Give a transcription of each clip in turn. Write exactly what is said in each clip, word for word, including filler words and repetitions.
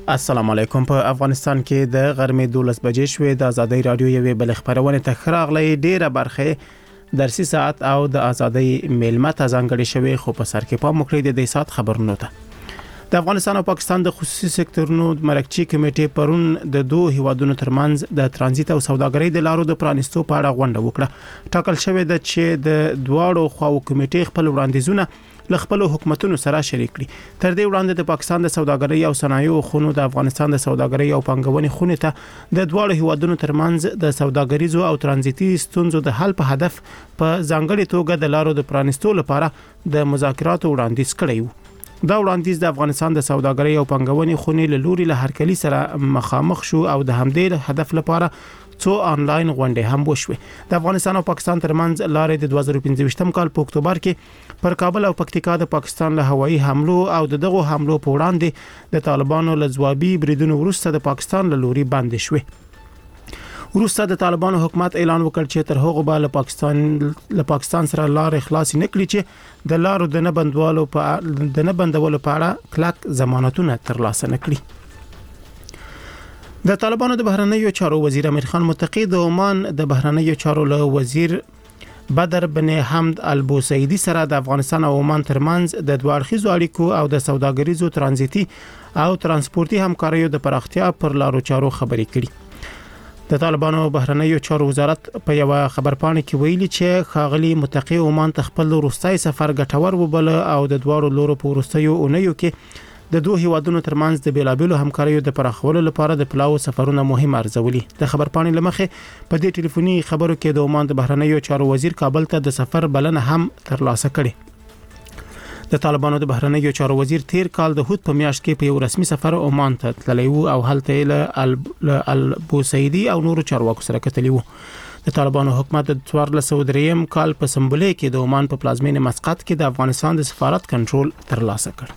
السلام علیکم. په افغانستان کې د غرمې دولس بجې شوې. د ازادي رادیو یوې بل خبرونه ته خراغلې ډیره برخه درسي ساعت او د ازادي میلمه ته ځانګړي شوی، خو په سر کې پام وکړئ د دې ساعت خبرونه ته. د افغانستان او پاکستان د خصوصي سکتورونو مرکزی کمیټې پرون د دوه هیوادونو ترمنځ د ترانزیت او سوداګرۍ د لارو د پرانیستو په اړه غونډه وکړه. ټاکل شوې ده چې د دواړو خواو کمیټې خپل وړاندیزونه ل خپل حکومتونو سره شریک کړي. تر دې وړاندې د پاکستان د سوداګرۍ او صنایعو خونو د افغانستان د سوداګرۍ او پانګونې خونې ته د دواړو هیوادونو ترمنځ د سوداګریزو او ترانزیتي ستونزو د حل په هدف په ځانګړي توګه د لارو د پرانیستو لپاره د مذاکراتو وړاندیز کړی و. دا وړاندیز د افغانستان د سوداګرۍ او پانګونې خونې له لوري له هرکلی سره مخامخ شو او د همدې هدف لپاره څو انلاین غونډې هم وشوي. د افغانستان او پاکستان ترمنځ لارې د دوه زره پنځه کال په اکتوبر کې پر کابل او پکتیکا د پاکستان له هوایي حملو او د دغو حملو په وړاندې د طالبانو له ځوابي بریدونو وروسته د پاکستان له لوري بند شوي. وروسته د طالبانو حکومت اعلان وکړ چې تر هغه به له پاکستان له پاکستان سره لارې خلاص نه کړي چې د لارو د نه بندولو په د نه بندولو په اړه کلک ضمانتونه ترلاسه نکړي. د طالبانو د بهرنیو چارو وزیر امیر خان متقی د عمان د بهرنیو چارو له وزیر بدر بن حمد البوسیدی سره د افغانستان او عمان ترمنځ د دوه اړخیزو اړیکو او د سوداګریزو ترانزیتي او ترانسپورتي همکاریو د پراختیا پر لارو چارو خبرې کړي. د طالبانو بهرنیو چارو وزارت په یو خبرپاڼه کې ویلي چې خاغلی متقی عمان ته خپل وروستي سفر ګټور وبله او د دوه لورو په وروستیو اونیو کې د دوه هیوادونو ترمنځ د بیلابیلو همکاریو د پراخولو لپاره د پلاو سفرونه مهم ارزولي. د خبرپاڼې لمخې په دې ټلیفوني خبرو کې د عمان د بهرنیو چارو وزیر کابل ته د سفر بلنه هم ترلاسه کړې. د طالبانو د بهرنیو چارو وزیر تیر کال د هوت په میاشت کې په یو رسمي سفر عمان ته تللی و او هلته له البوسیدی او نورو چارواکو سره کتلی و. د طالبانو حکومت د څوارلس سوه درې کال په سمبولې کې د عمان په پلازمینه مسقط کې د افغانستان د سفارت کنټرول ترلاسه کړ.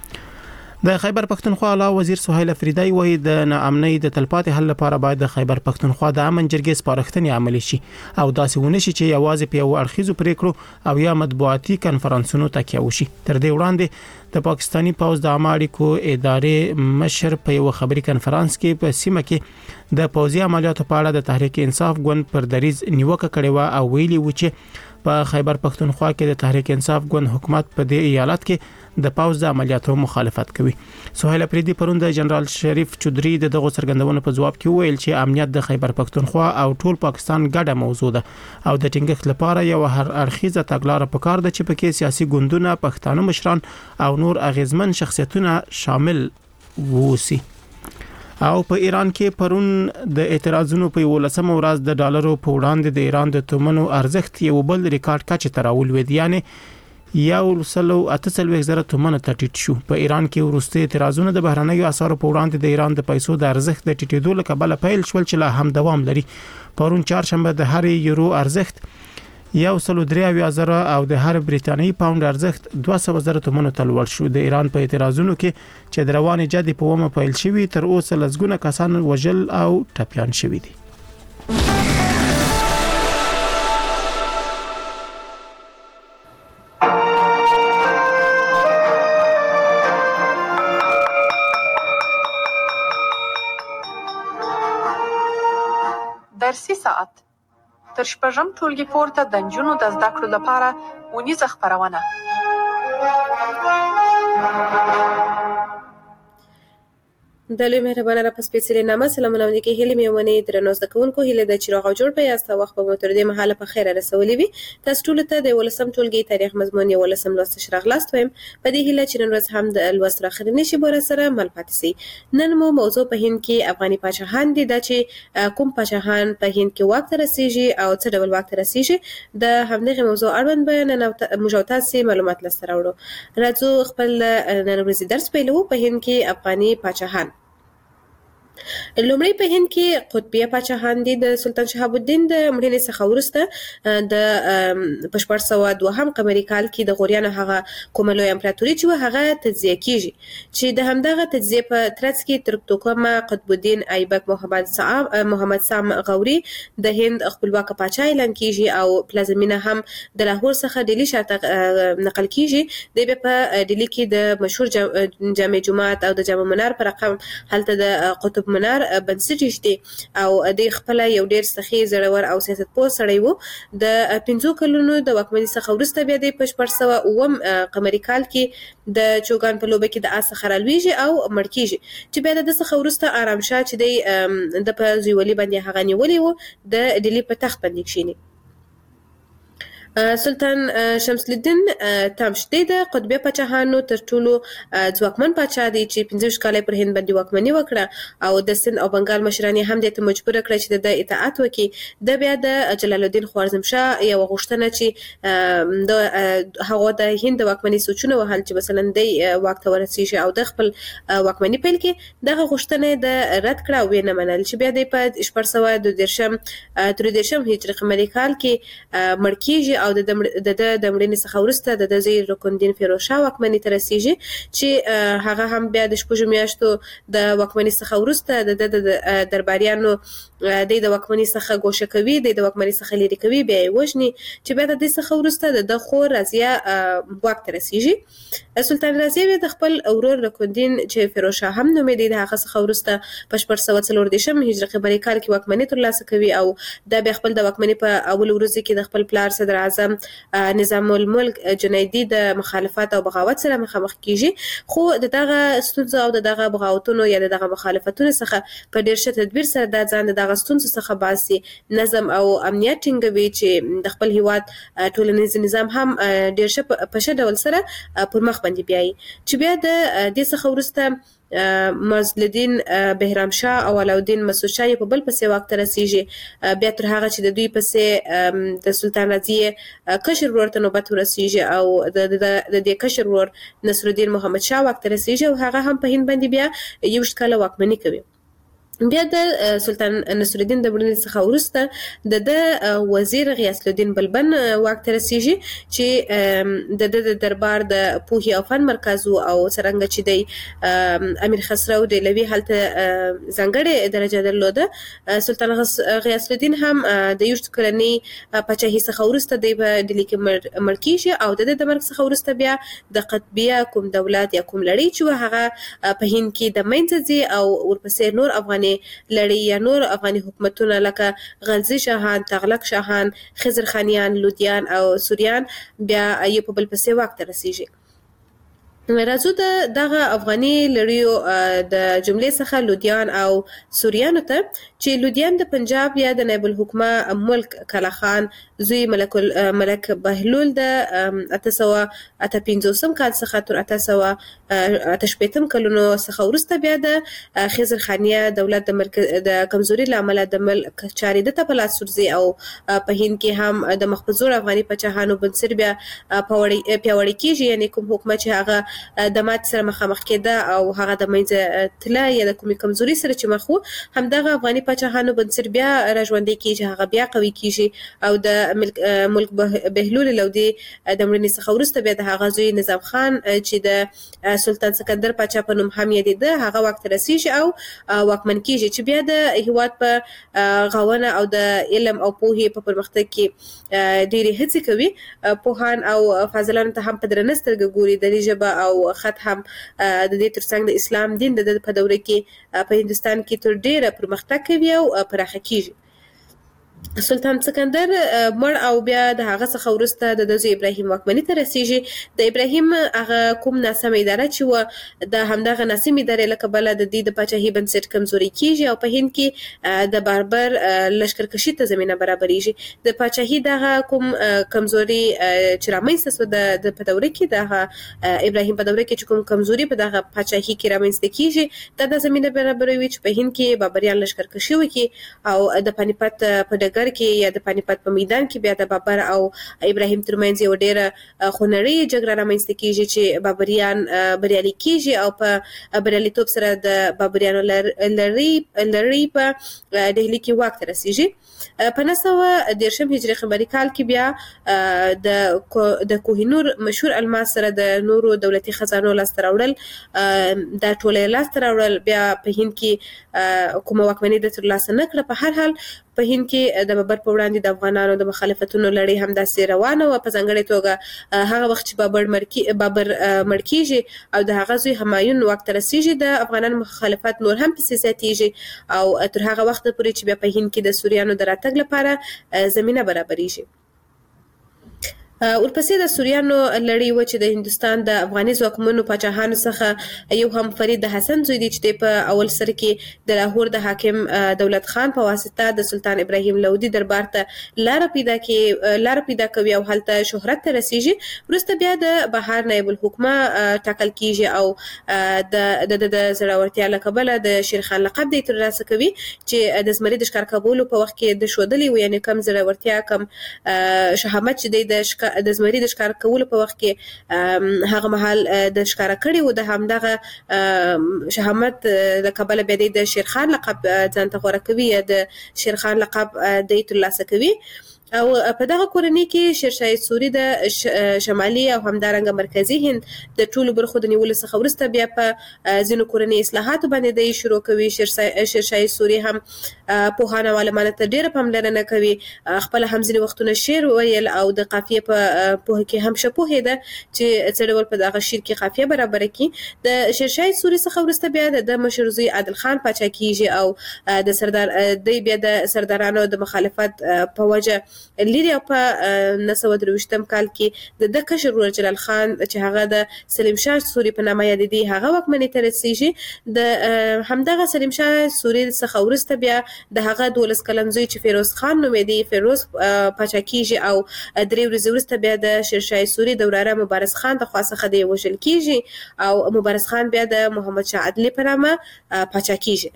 د خیبر پښتونخوا علاوه وزیر سهیل افریدی وایي د ناامنۍ د تلپاتې حل لپاره باید د خیبر پښتونخوا د امن جرګې سپارښتنې عملي شي او داسې ونه شي چې یوازې په یو اړخیزو پریکړو او یا مطبوعاتي کنفرانسونو تکیه وشي. تر دې وړاندې د پاکستانی پوځ د عامه اړیکو ادارې مشر په یو خبري کنفرانس کې په سیمه کې د پوځي عملیاتو په اړه د تحریک انصاف ګوند پر دریز نیوکه کړې و او ویلي و چې په خیبر پښتونخوا کې د تحریک انصاف ګوند حکومت په دې ایالت کې د پوځ د عملیاتو مخالفت کوي. سهیل افریدی پرون د جنرال شریف چودري د دغه څرګندونو په جواب کې ویل چې امنیت د خیبر پښتونخوا او ټول پاکستان ګډه موضوع ده او د ټینګښت لپاره یو هر اړخیزه تګلارې پکار ده چې پکې سیاسي ګوندونه، پښتانه مشران او نور اغیزمن شخصیتونه شامل ووسی. او په ایران کې پرون د اعتراضونو په ولسمه ورځ د ډالرو په وړاندې د ایران د تومنو ارزښت یو بل ریکارډ کچې ته راولوید، یعنی یو سلو اته څلوېښت زره تومنه ته ټیټ شو. په ایران کې وروستي اعتراضونه د بهرنیو اسعارو په وړاندې د ایران د پیسو د ارزښت د ټیټېدو له کبله پیل شول چې لا هم دوام لري. پرون چهارشنبه د هر یورو ارزښت یو سلو درې اویا زره او د هر بریتانیایی پاوند ارزښت دوه سوه زره تومنو ته لوړ شو. د ایران په اعتراضونو کې چې د روانې جدي په ومه پیل شوی تر اوسه لسګونه کسان وژل او ټپیان شوي دي. درسي ساعت تر شپږم ټولګي پورته د نجونو د زده کړو لپاره اونیزه خپرونه. د لوی مهربانه را په سپېڅلې نامه سلامونه ولیکې. هیلې مې ومنئ درنو زده کوونکو، هیله ده چې روغ او جوړ به یاست او وخت به مو تر دې مهاله په خیره رسولی وي. تاسو ټولو ته د یولسم ټولګي تاریخ مضمون یولسم لوست راغلاست وایم. په دې هیله چې نن ورځ هم د لوست راخرینې شي بوره سره مل پاتې سي. نن مو موضوع په هند کې افغاني پاچاهان دي، دا چې کوم پاچاهان په هند کې واک ته رسیږي او څه ډول واک ته رسیږي. د همدغه موضوع اړوند بیان موږ تاسو معلومات لسته راوړو. راځو خپل نن ورځې درس پیلو. په هند کې افغاني پاچاهان لومړی په هند کې قطبیه پاچاهان دي. د سلطان شهاب الدین د مړینې څخه وروسته د په شپږ سوه دوهم قمري کال کې د غوریانو هغه کومه لویه امپراتوري چې وه هغه تجزیه کیږي، چې د همدغه تجزیې په ترڅ کې ترکتوکمه قطب الدین ایبک محمد سام محمد سام غوري د هند خپلواکه پاچا اعلان کیږي او پلازمینه هم د لاهور څخه ډیلی شاته نقل کیږي. د بیا په ډیلی کې د مشهور جامع جماعت او د جامع منار پر رقم هلته د قطب منار بنسټ دي او د خپل یو ډیر سخی زړور او سیاستپوه سړی وو. د پنځو کلونو د واکمنۍ څخه وروسته بیا د شپږ سوه اووم قمري کال کې د چوګان په لوبه کې د آس څخه رالویږي او مړ کیږي، چې بیا د څخه وروسته آرام شاه چې د په زویولي باندې هغه نیولې وو د ډیلی په تخت باندې کښینی. سلطان شمس الدین تامشتي د قطبیه پاچاهانو تر ټولو ځواکمن پاچا دی چې پنځه کال پر هند باندې واکمني وکړه او د سند او بنگال مشران یې هم د ته مجبور کړ چې د اطاعت وکړي. د بیا د جلال الدین خوارزمشاه یو غوښتنه چې د هغه د هند واکمني سوچونه وهل چې مثلا د واک ته ورسیږي او د خپل واکمني پیل کې دغه غوښتنه د رد کړه او نه منل، چې بیا د په شپږ سوه دوه دېرشم تر دېرشم هجري قمري کال کې مړ کیږي او د د د مړینې څخه وروسته د د زیر رکن الدین فیروز شاه واکمني ته رسیږي، چې هغه هم بیا د شپږو میاشتو د واکمني څخه وروسته د د درباریانو د د واکمني څخه ګوښه کوي، د واکمني څخه لري کوي، بیا یې وژني، چې بیا د دې څخه وروسته د خور رضیه واک ته رسیږي. سلطان رضیه بیا د خپل ورور رکن الدین چې فیروز شاه هم نومېده د هغه څخه وروسته په شپږ سوه څلور دېرشم هجري قمري کال کې واکمني ترلاسه کوي او دا بیا خپل د واکمني په اول ورځ کې د خپل پلار صدر اعظم نظام الملک جنیدی د مخالفت او بغاوت سره مخامخ کیږي، خو دغه ستونزو او دغه بغاوتونو یا دغه مخالفتونو څخه په ډیر ښه تدبیر سره د ځان دغه ستونزو څخه باسي، نظم او امنیت ټینګوي، چې د خپل هیواد ټولنیز نظام هم ډیر ښه په ښه ډول سره پر مخ باندې بیایي. چې بیا د دې څخه وروسته معزالدین بهرام شاه او علاءالدین مسعود شاه په بل پسې واک ته رسیږي، بیا تر هغه چې د دوی پسې د سلطان رضیه کشر ورور ته نوبت ورسیږي او د د دې کشر ورور نصر الدین محمد شاه واک ته رسیږي او هغه هم په هند باندې بیا یو کال واکمني کوي. بیا د سلطان نصر الدین د مړینې څخه وروسته د د وزیر غیاث الدین بلبن واک ته رسیږي، چې د د دربار د پوهې او فن مرکز او څرنګه چې د امیر خسرو دهلوي هلته ځانګړې درجه درلوده. سلطان غیاث الدین هم د یو کلنۍ پاچاهۍ څخه وروسته د ډیلي کې مړ کیږي او د د مرګ څخه وروسته بیا د قطبیه کوم دولت یا کوم لړۍ چې هغه په هند کې د منځه ځي او ورپسې نور افغاني لړۍ یا نور افغاني حکومتونه لکه غلزي شاهان، تغلق شاهان، خضر خانیان، لودیان او سوریان بیا یې په بل پسې واک ته رسیږي. راځو د دغه افغاني لړیو د جملې څخه لودیان او سوریانو ته، چې لودیان د پنجاب یا د نایب الحکومه ملک کلا خان زوی ملک ملک بهلول د اته سوه اته پنځوسم کال څخه تر اته سوه اته شپېتم کلونو څخه وروسته بیا د خضر خانیه دولت د ملک د کمزوري له امله د ملک چارې د ته په لاس ورځي او په هند کې هم د مخبزور افغاني پاچاهانو بنسټ بیا پیاوړی کیږي، یعنی کوم حکومت چې هغه د مات سره مخامخ کېده او هغه د منځه تله یا د کومې کمزوري سره چې مخ وو، همدغه افغاني پاچاهانو بنسټ بیا راژوندی کیږي، هغه بیا قوي کیږي او د ملک بهلول لودي د مړینې څخه وروسته بیا د هغه زوی نظام خان چې د سلطان سکندر پاچا په نوم هم یادېده هغه واک ته رسیږي او واکمن کیږي، چې بیا د هیواد په غاونه او د علم او پوهې په پرمختګ کې ډېرې هڅې کوي. پوهان او فاضلانو ته هم په درنه سترګه ګوري، د دې ژبه او خط هم د دې ترڅنګ د اسلام دین د په دوره کې په هندستان کې تر ډیره پرمختګ کوي او پراخه کیږي. سلطان سکندر مړ او بیا د هغه څخه وروسته د دوی ابراهیم واکمني ته رسیږي. د ابراهیم هغه کوم ناسم اداره چې و د همدغه ناسم ادارې له کبله د دې د پاچاهۍ بنسټ کمزوري کیږي او په هند کې د باربر لشکرکشي ته زمینه برابرېږي. د پاچاهۍ دغه کوم کمزوري چې رامنځته سوه د په دوره کې د ابراهیم په دوره کې چې کوم کمزوري په دغه پاچاهۍ کې رامنځته کیږي دا د زمینه برابروي چې په هند کې بابریان لشکرکشي وکړي او د پانیپت په ډګر کې یا د پانیپت په میدان کې بیا د بابر او ابراهیم ترمنځ یو ډیره خونړۍ جګړه رامنځته کیږي چې بابریان بریالي کیږي او په بریالیتوب سره د بابریانو لړۍ لړۍ په دهلی کې واک ته رسیږي. په نهه سوه دېرشم هجري قمري کال کې بیا د د کوهینور مشهور الماس سره د نورو دولتي خزانو لاسته راوړل دا ټوله لاسته راوړل بیا په هند کې کومه واکمني د ترلاسه نه کړه. په هر حال په هند کې د بابر په وړاندې د افغانانو د مخالفتونو لړۍ هم داسې روانه وه. په ځانګړې توګه هغه وخت چې بابر مرکی بابر مړ کیږي او د هغه زوی همایون واک ته رسیږي د افغانانو مخالفت نور هم پسې زیاتیږي او تر هغه وخت پورې چې بیا په هند کې د سوریانو د راتګ لپاره زمینه برابرېږي. ورپسې د سوریانو لړۍ و چې د هندوستان د افغاني ځواکمنو پاچاهانو څخه یو هم فرید د حسن زوی دی چې په اول سر کې د لاهور د حاکم دولت خان په واسطه د سلطان ابراهیم لودي دربار ته لار پیدا کې لار پیدا کوي او هلته شهرت ته رسیږي. وروسته بیا د بهار نایب الحکومه ټاکل کیږي او د د د زړورتیا له کبله د شیرخان لقب دی ترلاسه کوي چې د زمري د ښکار کولو په وخت کې د ښودلي و، یعنی کم زړورتیا کم شهامت چې د د زمري د ښکار کولو په وخت کې هغه مهال د ښکار کړي و، د همدغه شهامت د کبله بیا د شیرخان لقب ځان ته غوره کوي یا د شیرخان لقب د ترلاسه کوي. او په دغه کورنۍ کې شیرشاه سوري د شمالي او همدارنګه مرکزی هند د ټولو برخو د نیولو څخه وروسته بیا په ځینو کورنۍ اصلاحاتو باندې د شروع کوي. شیرشاه سوري هم پوهانه او عالمانو ته ډیره پاملرنه کوي، خپل هم ځینې وختونه شعر ویل او د قافیه په پوهه کې هم ښه پوهېده چې څه ډول په دغه شعر کې قافیه برابره کړي. د شیرشاه سوري څخه وروسته بیا د مشر زوی عادل خان پاچا کیږي او د سردار دی بیا د سردارانو د مخالفت په وجه لري او په نهه سوه درویشتم کال کې د د کشر ورور جلال خان چې هغه د سلیم شاه سوري په نامه یادېدی هغه واکمنۍ ته رسیږي. د همدغه سلیم شاه سوري څخه وروسته بیا د هغه دولس کلن زوی چې فیروز خان نومېدی فیروز پاچا کیږي او درې ورځې وروسته بیا د شیرشاه سوري د وراره مبارز خان د خوا څخه دی وژل کیږي او مبارز خان بیا د محمد شاه عدلي په نامه پاچا کیږي.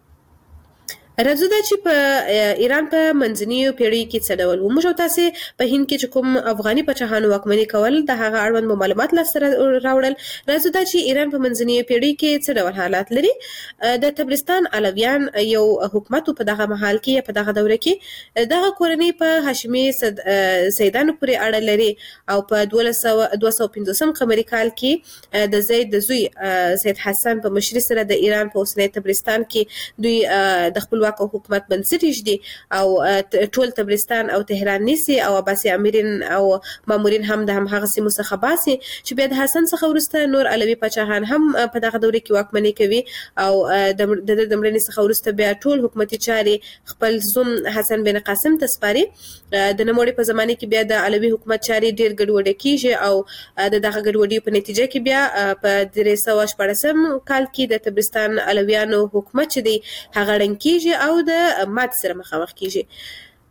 راځو دا چې په ایران په منځنیو پیړیو کې څه ډول و. موږ تاسو په هند کې چې کوم افغاني پاچاهانو واکمني کول د هغه اړوند معلومات لاسته راوړل. راځو دا چې ایران په منځنیو پیړیو کې څه ډول حالات لري. د تبرستان علویان یو حکومت په دغه محل کې په دغه دوره کې دغه کورنۍ په هاشمي سیدانو پورې اړه لري او په دوه سوه پنځوسم قمري کال کې د زید د زوی سید حسن په مشرۍ سره د ایران په اوسنی تبرستان کې دوی د خپل واک او حکومت بنسټ ایږدي او ټول تبرستان او تهران نیسي او عباسي امیرین او مامورین هم د همغه سیمو څخه باسي چې بیا د حسن څخه وروسته نور علوي پاچاهان هم په دغه دوره کې واکمني کوي او د د مړینې څخه وروسته بیا ټول حکومتي چارې خپل زوم حسن بن قاسم ته سپاري. د نوموړي په زمانه کې بیا د علوي حکومت چارې ډیر ګډوډه کیږي او د دغه ګډوډۍ په نتیجه کې بیا په درې سوه شپاړسم کال کې د تبرستان علویانو حکومت چې دی هغه ړنګ کیږي او د مات سره مخامخ کیږي.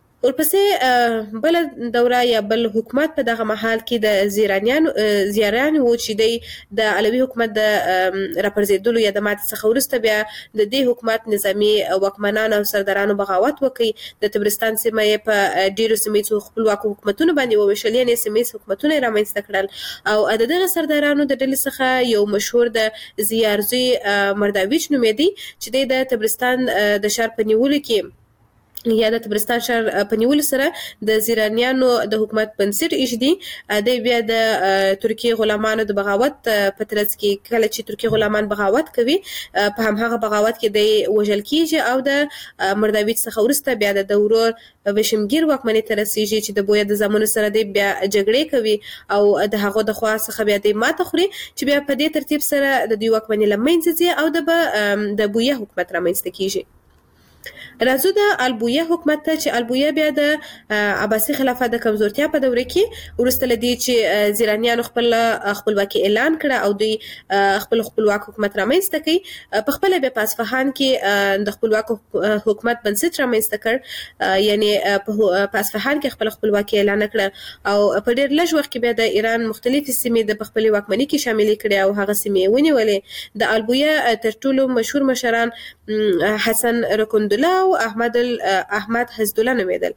ورپسې بل دوره یا بل حکومت په دغه محل کې د زیرانیانو زیارانو و چې دی د علوي حکومت د راپرزیدلو یا د مات څخه وروسته بیا د دې حکومت نظامی واکمنانو او سردارانو بغاوت وکړي. د تبرستان سیمه یې په ډیرو سیمه خپلواکو حکومتونو باندې وویشل، یعنې سیمه حکومتونه رامنځته کړل او د دغه سردارانو د ډلې څخه یو مشهور د زیارزوی مرداویچ نومېدی چې د تبرستان د ښار په نیولو کې یا د تبرستان ښار په نیولو سره د زیرانیانو د حکومت بنسټ ایږدي. د بیا د ترکیې غلامانو د بغاوت په ترڅ کې کله چې ترکیې غلامان بغاوت کوي په همهغه بغاوت کې د وژل کیږي او د مرداویچ څخه وروسته بیا د دورور وشمګیر واکمنۍ ته رسیږي چې د بویا د زامنو سره د بیا جګړې کوي او د هغو د خوا څخه بیا د ماته خوري چې بیا په دې ترتیب سره د دوی واکمنۍ له منځه ځي او د د بویا حکومت رامنځته کیږي. راځو د البویه حکومت ته چې البویه بیا د عباسي خلافت د کمزورتیا په دوره کې وروسته له دې چې زیرانیانو خپل خپلواکي اعلان کړه او دوی خپل خپلواک حکومت رامنځته کړي. په خپل بیا په اصفهان کې د خپلواک حکومت بنسټ رامنځته کړ، یعنی په اصفهان کې خپل خپلواکي اعلان کړه او په ډېر لږ وخت کې بیا د ایران مختلفې سیمې د خپل واکمنۍ کې شاملې کړي او هغه سیمې ونیولې. د البویه تر ټولو مشهور مشران حسن رکندله او احمد احمد حزدالله نومیدل.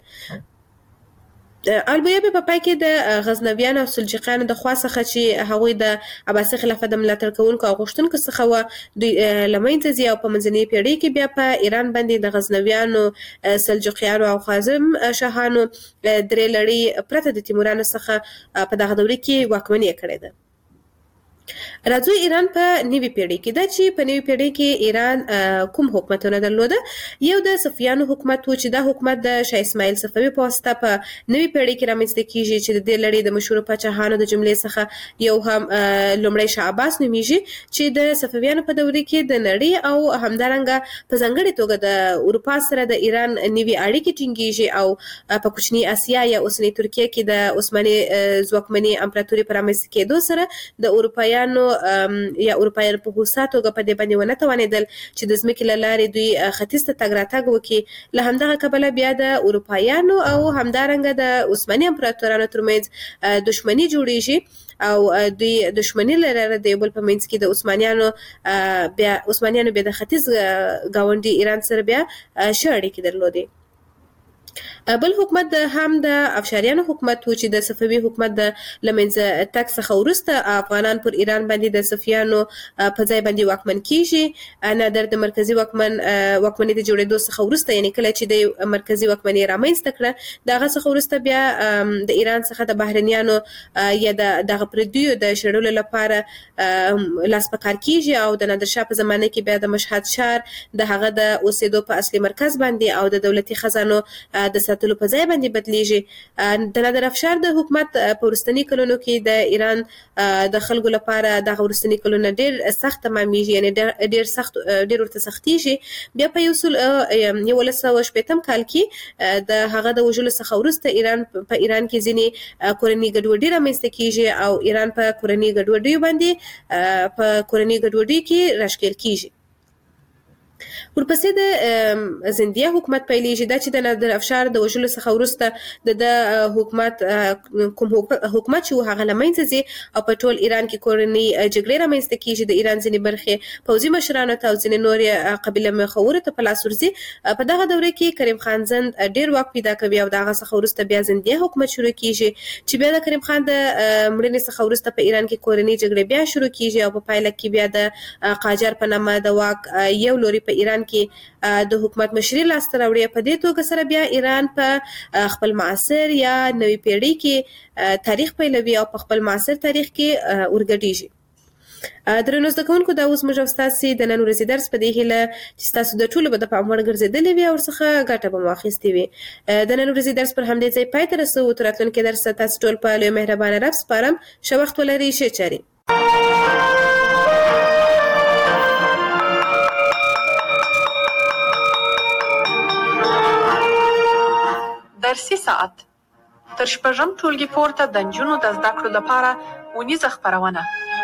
البته په پای کې د غزنویانو او سلجوقیانو د خوا څخه چې هغوی د عباسي خلافت د ملاتړ کوونکو او غوښتونکو څخه و دوی له منځه ځي او په منځنۍ پیړۍ کې بیا په ایران باندې د غزنویانو سلجوقیانو او خوارزم شاهانو درې لړۍ پرته د تیمورانو څخه په دغه دوره کې واکمني کړې ده. راځو ایران په نوي پیړۍ کې دا چې په نوي پیړۍ کې ایران کوم حکومتونه درلوده. یو د صفویانو حکومت و چې دا حکومت د شاه اسماعیل صفوي په واسطه په نوي پیړۍ کې رامنځته کیږي چې د دې لړۍ د مشهورو پاچاهانو د جملې څخه یو هم لومړی شاه عباس نومیږي چې د صفویانو په دوره کې د نړۍ او همدارنګه په ځانګړې توګه د اروپا سره د ایران نوي اړیکې ټینګیږي او په کوچني اسیا یا اوسنۍ ترکیه کې د عثماني ځواکمنې امپراتوري په رامنځته کېدو سره د اروپایانو یا اروپایانو په هوسا توګه په دې باندې ونه توانېدل چې د ځمکې له لارې دوی ختیځ ته تګ راتګ وکړي. له همدغه کبله بیا د اروپایانو او همدارنګه د عثماني امپراتورانو ترمنځ دښمني جوړیږي او دوی دښمني لري د یو بل په منځ کې د عثمانیانو بیا عثمانیانو بیا د ختیځ ګاونډي ایران سره بیا ښه اړیکې درلودې. بل حکومت هم د افشاریانو حکومت و چې د صفوي حکومت د لمنځه تګ څخه وروسته افغانان پر ایران باندې د صفویانو په ځای باندې واکمن کیږي. نادر د مرکزی واکمن واکمنۍ د جوړېدو څخه وروسته یعنی کله چې د مرکزی واکمنۍ رامنځته کړه دغه څخه وروسته بیا د ایران څخه د بهرنیانو یا د دغه پردیو د شړلو لپاره لاس په کار کیږي او د نادر شاه په زمانه کې بیا د مشهد ښار د هغه د اوسېدو په اصلي مرکز باندې او د دولتي خزانو د ساتلو په ځای باندې بدلیږي. د نادر افشار د حکومت په وروستني کلونو کې د ایران د خلکو لپاره د وروستني کلونو ډیر سخت تمامېږي یعنی ډیر سخت ډیر ورته سختیږي. بیا په یو سل یولس سوه شپېتم کال کې د هغه د وژلو څخه وروسته ایران په ایران کې ځینې کورنۍ ګډوډي رامنځته کیږي او ایران په کورنۍ ګډوډۍ باندې په کورنۍ ګډوډۍ کې راښکېل کیږي. ورپسې د زندیه حکومت پیلېږي دا چې د نادر افشار د وژلو څخه وروسته د د حکومت کوم حکومت چې هغه له منځه ځي او په ټول ایران کې کورنۍ جګړې رامنځته کیږي. د ایران ځینې برخې پوځي مشرانو ته او ځینې نورې قبیله مخورو ته په لاس ورځي. په دغه دوره کې کریم خان زند ډیر واک پیدا کوي او دغه څخه وروسته بیا زندیه حکومت شروع کیږي چې بیا د کریم خان د مړینې څخه وروسته په ایران کې کورنۍ جګړې بیا شروع کیږي او په پایله کې بیا د قاجار په نامه د واک یو لوري په ایران کې د حکومت مشري لاسته راوړي. په دې توګه سره بیا ایران په خپل معاصر یا نوي پیړۍ کې تاریخ پیلوي او په خپل معاصر تاریخ کې ورګډیږي. درنو زده کوونکو دا اوس موږ او ستاسې د نن ورځې درس په دې هیله چې ستاسو د ټولو به د پام وړ ګرځېدلې وي او ورڅخه ګټه به مو اخیستې وي. د نن ورځې درس پر همدې ځای پای ته رسوو. تر راتلونکي درس تاسو ټول په لوی مهربانه رب سپارم. ښه وخت ولرئ. ښې چارې. درسي ساعت تر شپږم ټولګي پورته د نجونو د زده کړو لپاره اونیزه خپرونه.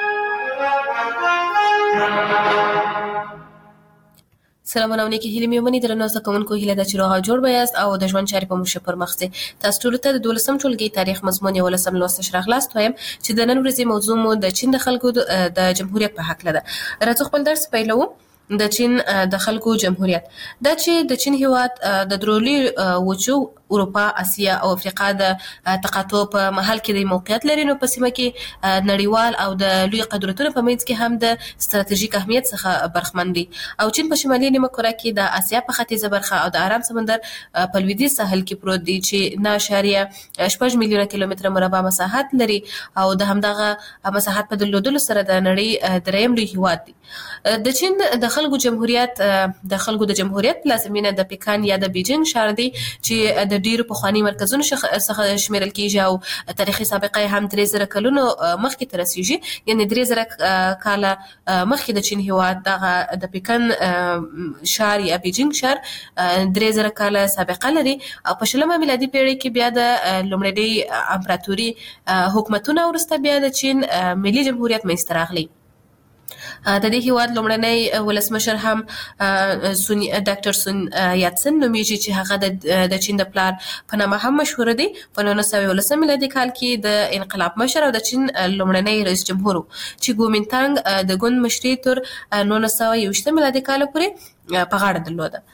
سلامونه او نیکې هیلې مې ومني. درنو زده کوونکو هیله ده چې روغ او جوړ به یاست او د ژوند چارې به مو ښه پر مخ ځي. تاسو ټولو ته د دولسم ټولګي تاریخ مضمون یولسم لوست ښه راغلاست وایم چې د نن ورځې موضوع مو د چین د خلکو د جمهوریت په هکله ده. راځو خپل درس پیلوو. د چین د خلکو جمهوریت دا چې د چین هیواد د درولي وچو اروپا، اسیا او افریقا د تقاطع په محل کې د موقعیت لري. نو په سیمه کې نړیوال او د لوی قدرتونو په منځ کې هم د ستراتیژیک اهمیت څخه برخمن دي. او چین په شمالي نیمه کره کې د اسیا په ختیځه برخه او د آرام سمندر په لویدیځ ساحل کې پروت دی چې نه اشاریه شپږ میلیونه کیلومتره مربع مساحت لري او د همدغه مساحت په درلودلو سره د نړۍ دریم لوی هیواد دی. د چین د خلکو جمهوریت د خلکو د جمهوریت پلازمینه د پیکان یا د بیجینګ ښار دی چې د ډیرو پخواني مرکزونو څخه شمیرل کیږي او تاریخي سابقه هم درې زره کلونو مخکې ته رسیږي. یعنی درې زره کاله مخکې د چین هیواد دغه د پیکن ښار یا بیجینګ ښار درې زره کاله سابقه لري او په شلمه میلادي پیړۍ کې بیا د لومړنۍ امپراتوري حکومتونه وروسته بیا د چین ملي جمهوریت منځته راغلی. د دې هیواد لومړنی ولسمشر هم ډاکټر سون یاتسن نومیږي چې هغه د چین د پلار په نامه هم مشهور دی. په نولس سوه یولسم میلادي کال کې د انقلاب مشر او د چین لومړنی رئیس جمهور چې ګومینتانګ د ګوند مشري تر نولس سوه یوویشتم میلادي کال پورې په غاړه درلوده.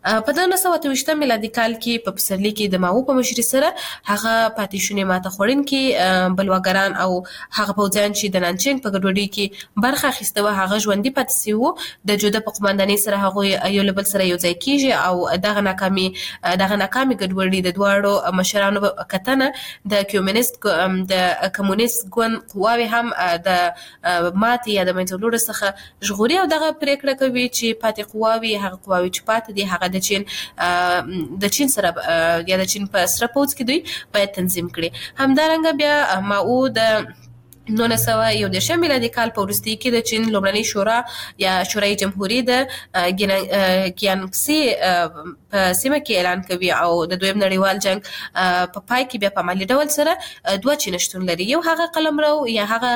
په نولس سوه اته ویشتم میلادي کال کې په پسرلي کې د ماوو په مشرۍ سره هغه پاتې شونې ماته خوړونکي بلواګران او هغه پوځیان چې د نانچینګ په ګډوډۍ کې برخه اخیسته وه هغه ژوندي پاتې سوي وو. د جوده په قوماندانۍ سره هغوی یو له بل سره یو ځای کېږي او دغه ناکامي دغه ناکامي ګډوډي د دواړو مشرانو کتنه د کمونیست د کمونیست ګوند قواوې هم د ماتې یا د منځه وړلو څخه ژغوري او دغه پرېکړه کوي چې پاتې قواوې هغه قواوې چې پاتې دي هغه د چین د چین سره یا د چین په سره پوځ کې دوی باید تنظیم کړي. همدارنګه بیا ماو د نولس سوه یو دېرشم میلادي کال په وروستي کې د چین لومړنۍ شورا یا شورای جمهوري د ګیانګسي په سیمه کې اعلان کوي او د دویم نړیوال جنگ په پای کې بیا په عملي ډول سره دوه چین شتون لري. یو هغه قلمرو یا هغه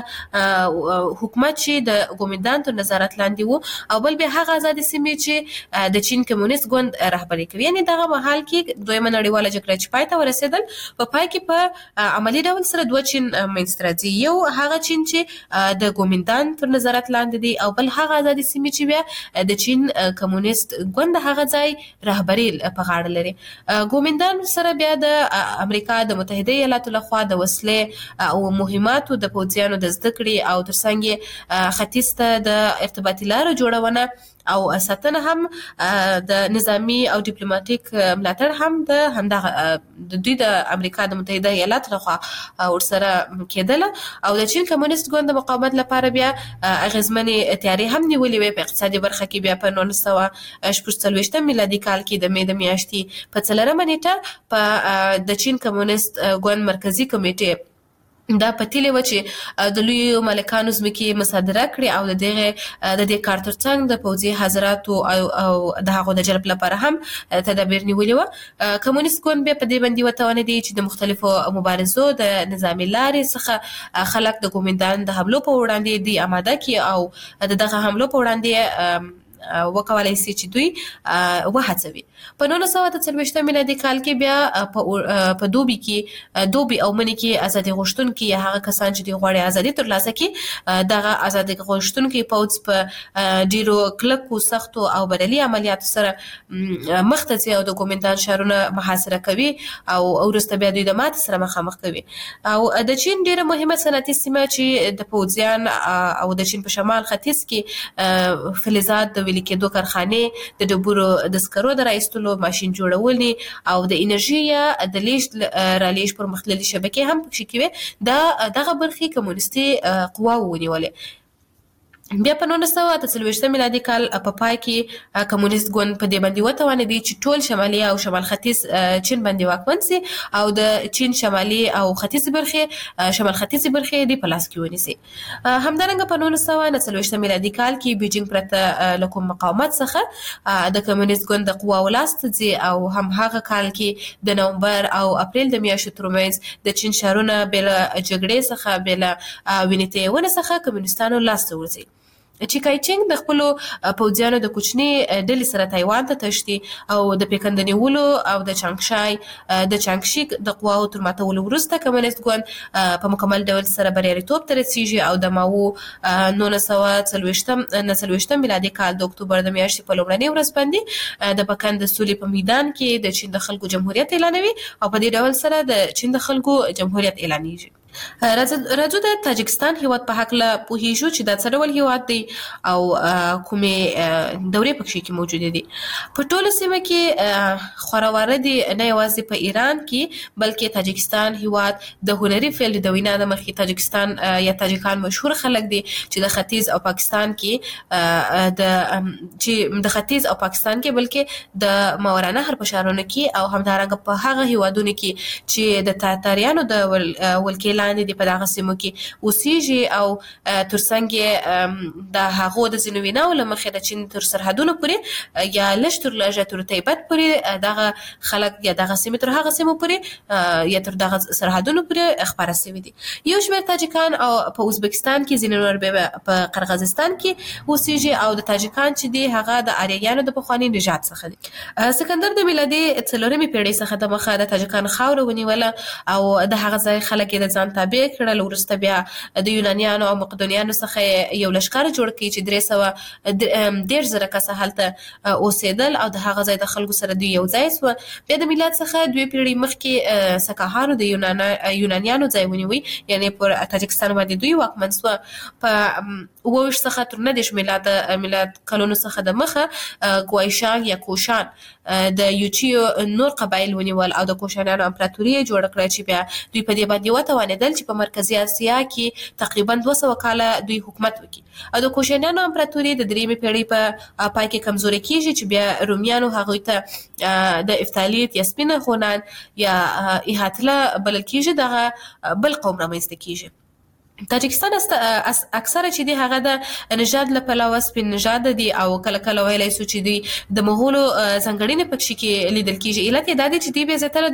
حکومت چې د ګومندان تر نظارت لاندې وو او بل بیا هغه آزادې سیمې چې د چین کمونیست ګوند رهبري کوي. یعنې دغه مهال کې دویمه نړیواله جګړه چې پای ته ورسېدل په پای کې په عملي ډول سره دوه چین منځته راځي. یو هغه چین چې د ګومندان تر نظارت لاندې دي او بل هغه آزادې سیمې چې بیا د چین کمونیست ګوند هغه ځای رهبري په غاړه لري. ګومندان سره بیا د امریکا د متحده ایالاتو لخوا د وسلې او مهماتو د پوځیانو د زده کړې او ترڅنګ ختیځ ته د ارتباطي لارو جوړونه او ساتنه هم د نظامی او ډیپلوماټیک ملاتړ هم د همدغه د دوی د امریکا د متحده ایالاتو لخوا ورسره کېدله او د چین کمونیست ګوند د مقاومت لپاره بیا اغیزمنې تیاري هم نیولې وې. په اقتصادي برخه کې بیا په نولس سوه شپږ څلوېښتم میلادي کال کې د مې د میاشتې په څلورمه نیټه په د چین کمونیست ګوند مرکزي کمیټې دا پتیلې و چې د لویو مالکانو ځمکې مصادره کړي او د دغه د دې کار ترڅنګ د پوځي حضراتو او د هغو د جلب لپاره هم تدابیر نیولي وه. کمونیست ګوند بیا په دې باندې وتوانېدی چې د مختلفو مبارزو د نظامي لارې څخه خلک د ګومندان د حملو په وړاندې دی آماده کړي او د دغه حملو په وړاندې وکولای شي چې دوی وهڅوي. په نولس سوه اته څلوېښتم میلادي کال کې بیا په دوبي کې دوبي او مني کې ازادي غوښتونکي یا هغه کسان چې د غواړي ازادي ترلاسه کړي دغه ازادي غوښتونکي پوځ په ډیرو کلکو سختو او بریالي عملیاتو سره مخ ته ځي او د ګومندان ښارونه محاصره کوي او وروسته بیا دوی د ماتې سره مخامخ کوي. او د چین ډیره مهمه صنعتي سیمه چې د پوځیان او د چین په شمال ختیځ کې فلزات د ویلي کېدو کارخانې د ډبرو د سکرو د رایستلو ماشین جوړولې او د انرژي یا د لیږد رالیږد پرمختللې شبکې هم پکې کوي. دا دغه برخې کمونیستي قواوو ونیولې. بیا په نولس سوه اته څلوېښتم میلادي کال په پای کې کمونیست ګوند په دې باندې وتوانېدی چې ټول شمالي او شمال ختیځ چین باندې واکمن سي او د چین شمالي او ختیځ برخې شمال ختیځ برخې د په لاس کې ونیسي. همدارنګه په نولس سوه نهه څلوېښتم میلادي کال کې بیجینګ پرته له کوم مقاومت څخه د کمونیست ګوند د قواو لاس ته ځي او هم هغه کال کې د نومبر او اپریل د میاشتو ترمنځ د چین ښارونه بې له جګړې څخه بې له وینې تویونې څخه کمونیستانو لاس ته ورځي. چې کایچینګ د خپلو پوځیانو د کوچني ډلې سره تایوان ته تښتي او د پیکند نیولو او د چانګشای د چانګشي د قواو تر ماتولو وروسته کمونیست ګوند په مکمل ډول سره بریالیتوب ته رسیږي او د ماوو نولس سوه څلوېښتم نهه څلوېښتم میلادي کال د اکتوبر د میاشتې په لومړنۍ ورځ باندې د پکن د سولې په میدان کې د چین د خلکو جمهوریت اعلانوي او په دې ډول سره د چین د خلکو جمهوریت اعلانېږي. راځو د تاجکستان هیواد په هکله پوهیږو چې دا څه ډول هیواد دی او کومې دورې پکې کې موجودې دي. په ټوله سیمه کې خورا وارد دي نه یوازې په ایران کې بلکې تاجکستان هیواد د هنري فیلډ د وینا د مخې تاجکستان یا تاجکان مشهور خلک دي چې د ختیځ او پاکستان کې د چې د ختیځ او پاکستان کې بلکې د ماوراء نهر په ښارونو کې او همدارنګه په هغه هیوادونو کې چې د تاتاریانو د ولکې لاندې دی په دغه سیمو کې اوسېږي او ترڅنګ د هغو د ځینو ویناو له مخې د چین تر سرحدونو پورې یا لږ تر لږه تر تیبت پورې دغه خلک یا دغه سیمې تر هغه سیمو پورې یا تر دغه سرحدونو پورې خپاره سوي دي. یو شمېر تاجکان او په ازبکستان کې ځینې نور بیا په قرغیزستان کې اوسېږي او د تاجکان چې دی هغه د آریایانو د پخواني نژاد څخه دي. سکندر د میلادي څلورمې پیړۍ څخه د مخه د تاجکان خاوره ونیوله او د هغه ځای خلک یې د ځان ځان تابع کړل. وروسته بیا د یونانیانو او مقدونیانو څخه یو لښکر جوړ کړي چې درې سوه دېرش زره کسه هلته اوسېدل او د هغه ځای د خلکو سره دوی یو ځای سوه. بیا د میلاد څخه دوې پیړۍ مخکې سکاهانو د یونانیانو ځای ونیوی، یعنې پر تاجکستان باندې دوی واکمن سوه. په اووه ویشت څخه تر نهه دېرش میلاد میلاد کلونو څخه د مخه ګوایشان یا کوشان د یوچیو نور قبایل ونیول او د کوشانیانو امپراتوري یې جوړه کړه چې بیا دوی په دې باندې وتوانېدل چې په مرکزي اسیا کې تقریبا دوه سوه کاله دوی حکومت وکړي. او د کوشانیانو امپراتوري د درېیمې پیړۍ په پای کې کمزورې کېږي چې بیا رومیانو هغوی ته د افتالیت یا سپینه خونان یا ایهاتله بلل کېږي، دغه بل قوم رامنځته کېږي. تاجکستان اکثره چې دی هغه د نژاد له پلوه سپین نژاد دي او کله کله ویلی سو چې دوی د مغولو ځانګړنې پکښې کې لیدل کېږي. علت یې دا دی چې دوی بیا زیاتره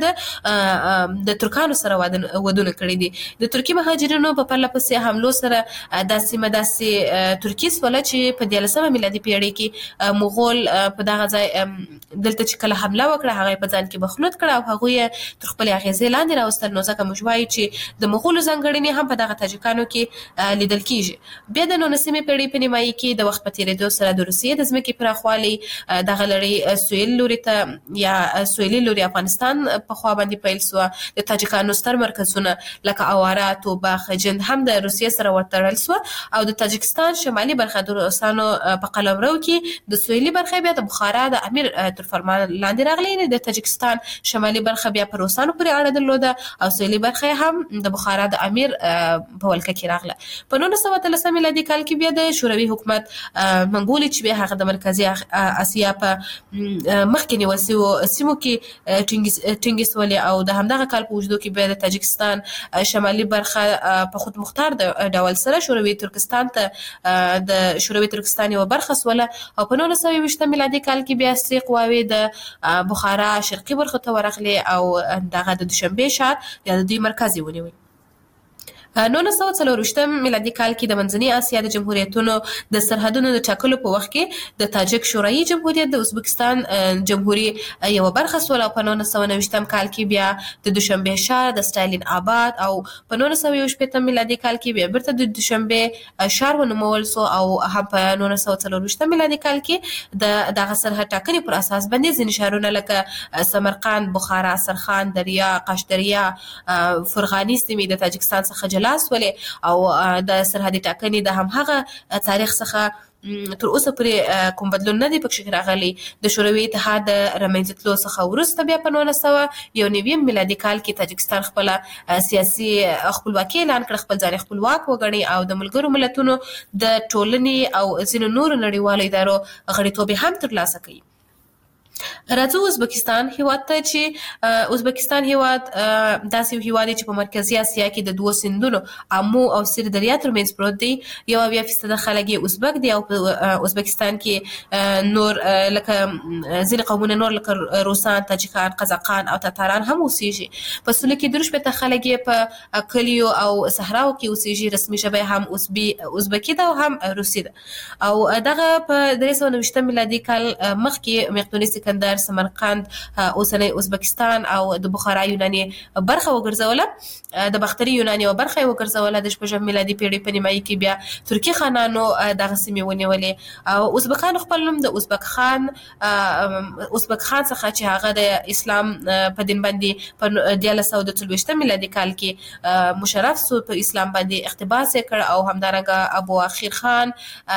د د ترکانو سره ودونه کړي دي. د ترکي مهاجرینو په پرله پسې حملو سره دا سیمه داسې ترکي سوله چې په دیارلسمه میلادي پیړۍ کې مغول په دغه ځای دلته چې کله حمله وکړه هغه یې په ځان کې مخلوط کړه او هغوی یې تر خپلې اغېزې لاندې راوستل. نو ځکه موږ وایو چې د مغولو ځانګړنې هم په دغه تاجکانو کې لیدل کېږي. بیا د نولسمې پیړۍ په نیمایي کې د وخت په تېرېدو سره د روسیې د ځمکې پراخوالی دغه لړۍ سویل لوري ته یا سویلي لوري افغانستان په خوا باندې پیل سوه. د تاجکانو ستر مرکزونه لکه اواره، توبه، خجند هم د روسیې سره ورتړل سوه او د تاجکستان شمالي برخه د روسانو په قلمرو کې د سویلي برخه بیا د بخارا د امیر تر فرمان لاندې راغلی. د تاجکستان شمالي برخه بیا په روسانو پورې اړه درلوده او سویلي برخه هم د بخارا د امیر په ولکه کې راغله. په نولس سوه اتلسم میلادي کال کې بیا د شوروي حکومت منګولې چې بیا هغه د مرکزي اسیا په مخکې نیول سویو سیمو کې ټینګې سولې او د همدغه کال په اوږدو کې بیا د تاجکستان شمالي برخه په خود مختار ډول سره شوروي ترکستان ته د شوروي ترکستان یوه برخه سوله او په نولس سوه یوویشتم میلادي کال کې بیا سرې قواوې د بخارا شرقي برخو ته ورغلې او دغه د دوشنبې ښار یا د دوی مرکز یې ونیوی. نولس سوه څلور ویشتم میلادي کال کې د منځنۍ اسیا د جمهوریتونو د سرحدونو د ټاکلو په وخت کې د تاجک شوروي جمهوریت د ازبکستان جمهوریت یوه برخه سوله او په نولس سوه نهه ویشتم کال کې بیا د دوشنبې ښار د ستالین آباد او په نولس سوه یو شپېتم میلادي کال کې بیا بیرته د دوشنبې ښار ونومول سو او هم په نولس سوه څلور ویشتم میلادي کال کې د دغه سرحد ټاکنې پر اساس باندې ځینې ښارونه لکه سمرقند، بخارا، سرخان، دریا، قشدریا، فرغاني سیمې د تاجکستان څخه جلا سولې او د سرحدي ټاکنې د همهغه تاریخ څخه تر اوسه پورې کوم بدلون نه دی پکښې راغلی. د شوروي اتحاد د رامنځته تلو څخه وروسته بیا په نولس سوه یو نوي میلادي کال کې تاجکستان خپله سیاسي خپلواکي اعلان کړه، خپل ځان خپلواک وګڼي او د ملګرو ملتونو د ټولنې او ځینو نورو نړیوالو ادارو غړیتوب یې هم ترلاسه کوي. راځو ازبکستان هیواد ته چې ازبکستان هیواد داسې یو هیواد دی چې په مرکزي اسیا کې د دوو سیندونو امو او سیر دریا ترمنځ پروت دی. یو اویا فیصده خلک یې ازبک دي او په ازبکستان کې نور لکه ځینې قومونه نور لکه روسان، تاجکان، قزاقان او تاتاران هم اوسېږي. په سوله کې درې شپېته خلک یې په کلیو او صحراو کې اوسېږي. رسمي ژبه یې هم ازبکي ده او هم روسي ده. او دغه په درې سوه نهه میلادي کال مخکې مقدوني سکندر سمرقند اوسنی ازبکستان او د بخارا یوناني برخه وګرځوله، د باختري یوناني برخه یې وګرځوله. د شپږم میلادي پیړۍ په نیمایي کې بیا ترکي خانانو دغه سیمې ونیولې او ازبکانو خپل نوم د ازبک خان ازبک خان څخه چې هغه د اسلام په دین باندې په دیارلس سوه د څلوېښتم میلادي کال کې مشرف سو، په اسلام باندې اقتباس یې کړ او همدارنګه ابو اخیر خان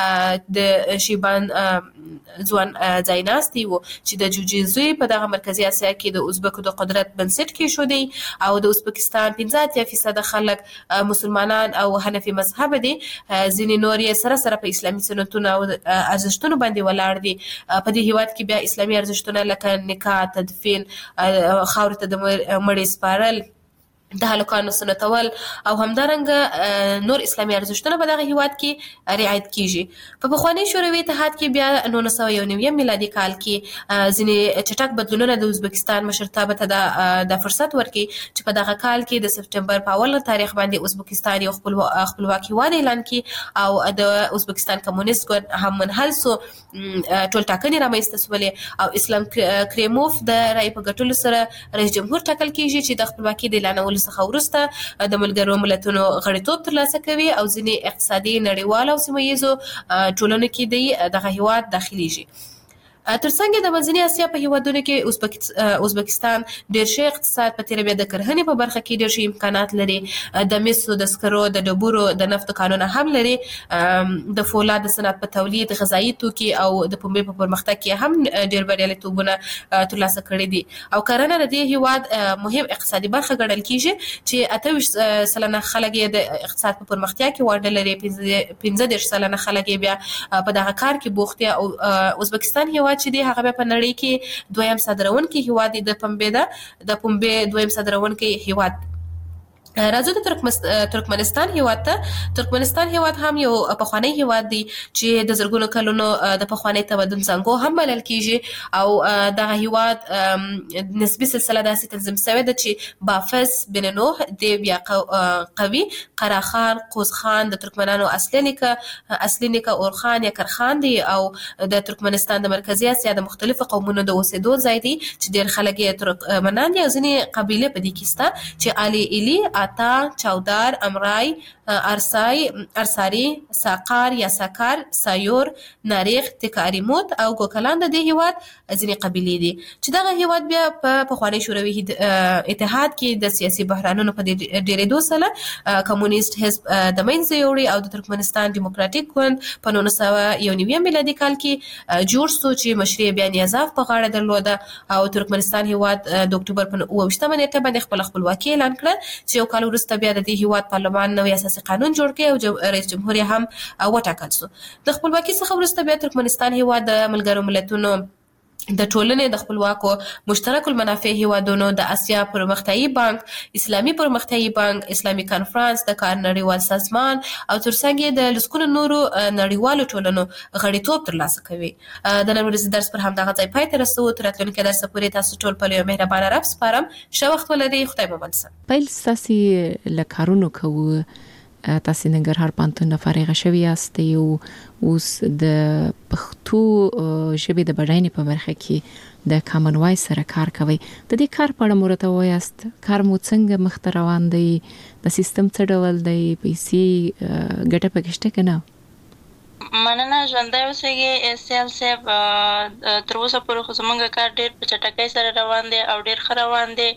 د شیبان ځوان ځایناستی و چې د جوجیزوی په دغه مرکزي اسیا کې د ازبکو د قدرت بنسټ کېښودی او د ازبکستان پنځه اتیا فیصده خلک مسلمانان او حنفي مذهب دي. ځینې نور یې سره سره په اسلامي سنتونو او ارزښتونو باندې ولاړ دي. په دې هیواد کې بیا اسلامي ارزښتونه لکه نکاح، تدفین، خاورې ته د مړي سپارل، د هلکانو سنتول او همدارنګه نور اسلامي ارزښتونه په دغه هیواد کې رعایت کیږي. په پخواني شوروي اتحاد کې بیا نولس سوه یو نوي میلادي کال کې ځینې چټک بدلونونه د ازبکستان مشرتابه ته د فرصت ورکړي چې په دغه کال کې د سپټمبر په اوله تاریخ باندې ازبکستان یو خپلواک هیواد اعلان کړي او د ازبکستان کمونیست ګوند هم منحل سو. ټول ټاکنې رامنځته سولې او اسلام کریموف د رایې په ګټلو سره رئیس جمهور ټاکل کیږي چې د خپلواکۍ د اعلانولو بدلون څخه وروسته د ملګرو ملتونو غړیتوب ترلاسه کوي او ځینې اقتصادي نړیوال او سیمه ییزو ټولنو کې د دغه هیواد داخليږي. ترڅنګ د منځنۍ اسیا په هیوادونو کې ازبکستان ډیر شي اقتصاد په تیر بیا د کرهنې په برخه کې ډیر شي امکانات لري، د مسو د سکرو د ډبرو د نفت قانون هم لري، د فولاد د صنعت په تولید غذایی توکي او د پنبې په پرمختګ کې هم ډیر بریالیتوبونه ترلاسه کړي دي او کرهنه د دې هیواد مهم اقتصادي برخه ګڼل کیږي چې اته ویشت سلنه خلک د اقتصاد په پرمختیا کې ونډه لري، پنځه دېرش سلنه خلک بیا په دغه کار کې بوخت دي او ازبکستان هیواد چې دی هغه په نړۍ کې دویم صادرونکي هیواد دی، د پنبې ده د پنبې دویم صادرونکي هیواد. راځو د ترکمنستان هیواد ته. ترکمنستان هیواد هم یو پخوانی هیواد دی چې د زرګونو کلونو د پخوانی تمدن څنګه هم بلل کیږي او دغه هیواد نسبی سلسله داسې تنظیم شوی ده چې بافس بن نوح دی بیا قوي قراخان قوزخان د ترکمنانو اصلي نیکه اصلي نیکه اورخان یا کرخان دی او د ترکمنستان د مرکزی اسیا د مختلفو قومونو د اوسېدو ځای دی چې ډېر خلک یې ترکمنان دي او ځینې قبیلې په دې کې شته چې علي ایلی، آتا، چودار، امرای، ارسای، ارساری، ساقار یا ساکار، سایور، ناریخ، تکاریموت او ګوکلان د دې هیواد ځینې قبیلې دي چې دغه هیواد بیا په پخوانی شوروي اتحاد کې د سیاسي بحرانونو په ډیرېدو سره کمونیست حزب د منځه یوړی او د ترکمنستان دیموکراتیک ګوند په نولس سوه یو نوي میلادي کال کې جوړ شو چې مشري بیا نیازاف په غاړه درلوده او ترکمنستان هیواد د اکتوبر په اوه ویشتمه نیټه باندې خپل خپلواکي اعلان کړه چې یو کال وروسته بیا د دې هیواد پارلمان نوی اساسي قانون جوړ کړي او رئیس جمهور هم وټاکل شو. د خپلواکۍ څخه وروسته بیا ترکمنستان هیواد د ملګرو ملتونو د ټولنې د خپلواکو مشترک المنافع هیوادونو د اسیا پرمختیایي بانک، اسلامي پرمختیایي بانک، اسلامي کانفرنس، د کار نړیوال سازمان او ترڅنګ د لسکونو نورو نړیوالو ټولنو غړیتوب ترلاسه کوي. د نن ورځې درس پر همدغه ځای پای ته رسوو. تر راتلونکي درس پورې تاسو ټول په یو مهربانه رب سپارم. ښه وخت ولرئ. خدای مو منسه. پیل ستاسې له کارونو کوو، تاسو ننګرهار پوهنتون فارغه شوي یاست او اوس د پښتو ژبې د بډاینې په برخه کې د کامن وایس سره کار کوي. د دې کار په اړه مرته وایاست، کار مو څنګه مخ ته روان دی، د سیستم څه ډول دی، پیسې ګټه پکې شته که نه؟ مننه. ژوندی اوسئ سیال صاحب. تر اوسه پورې خو زموږ کار ډېر په چټکۍ سره روان دی او ډېر ښه روان دی.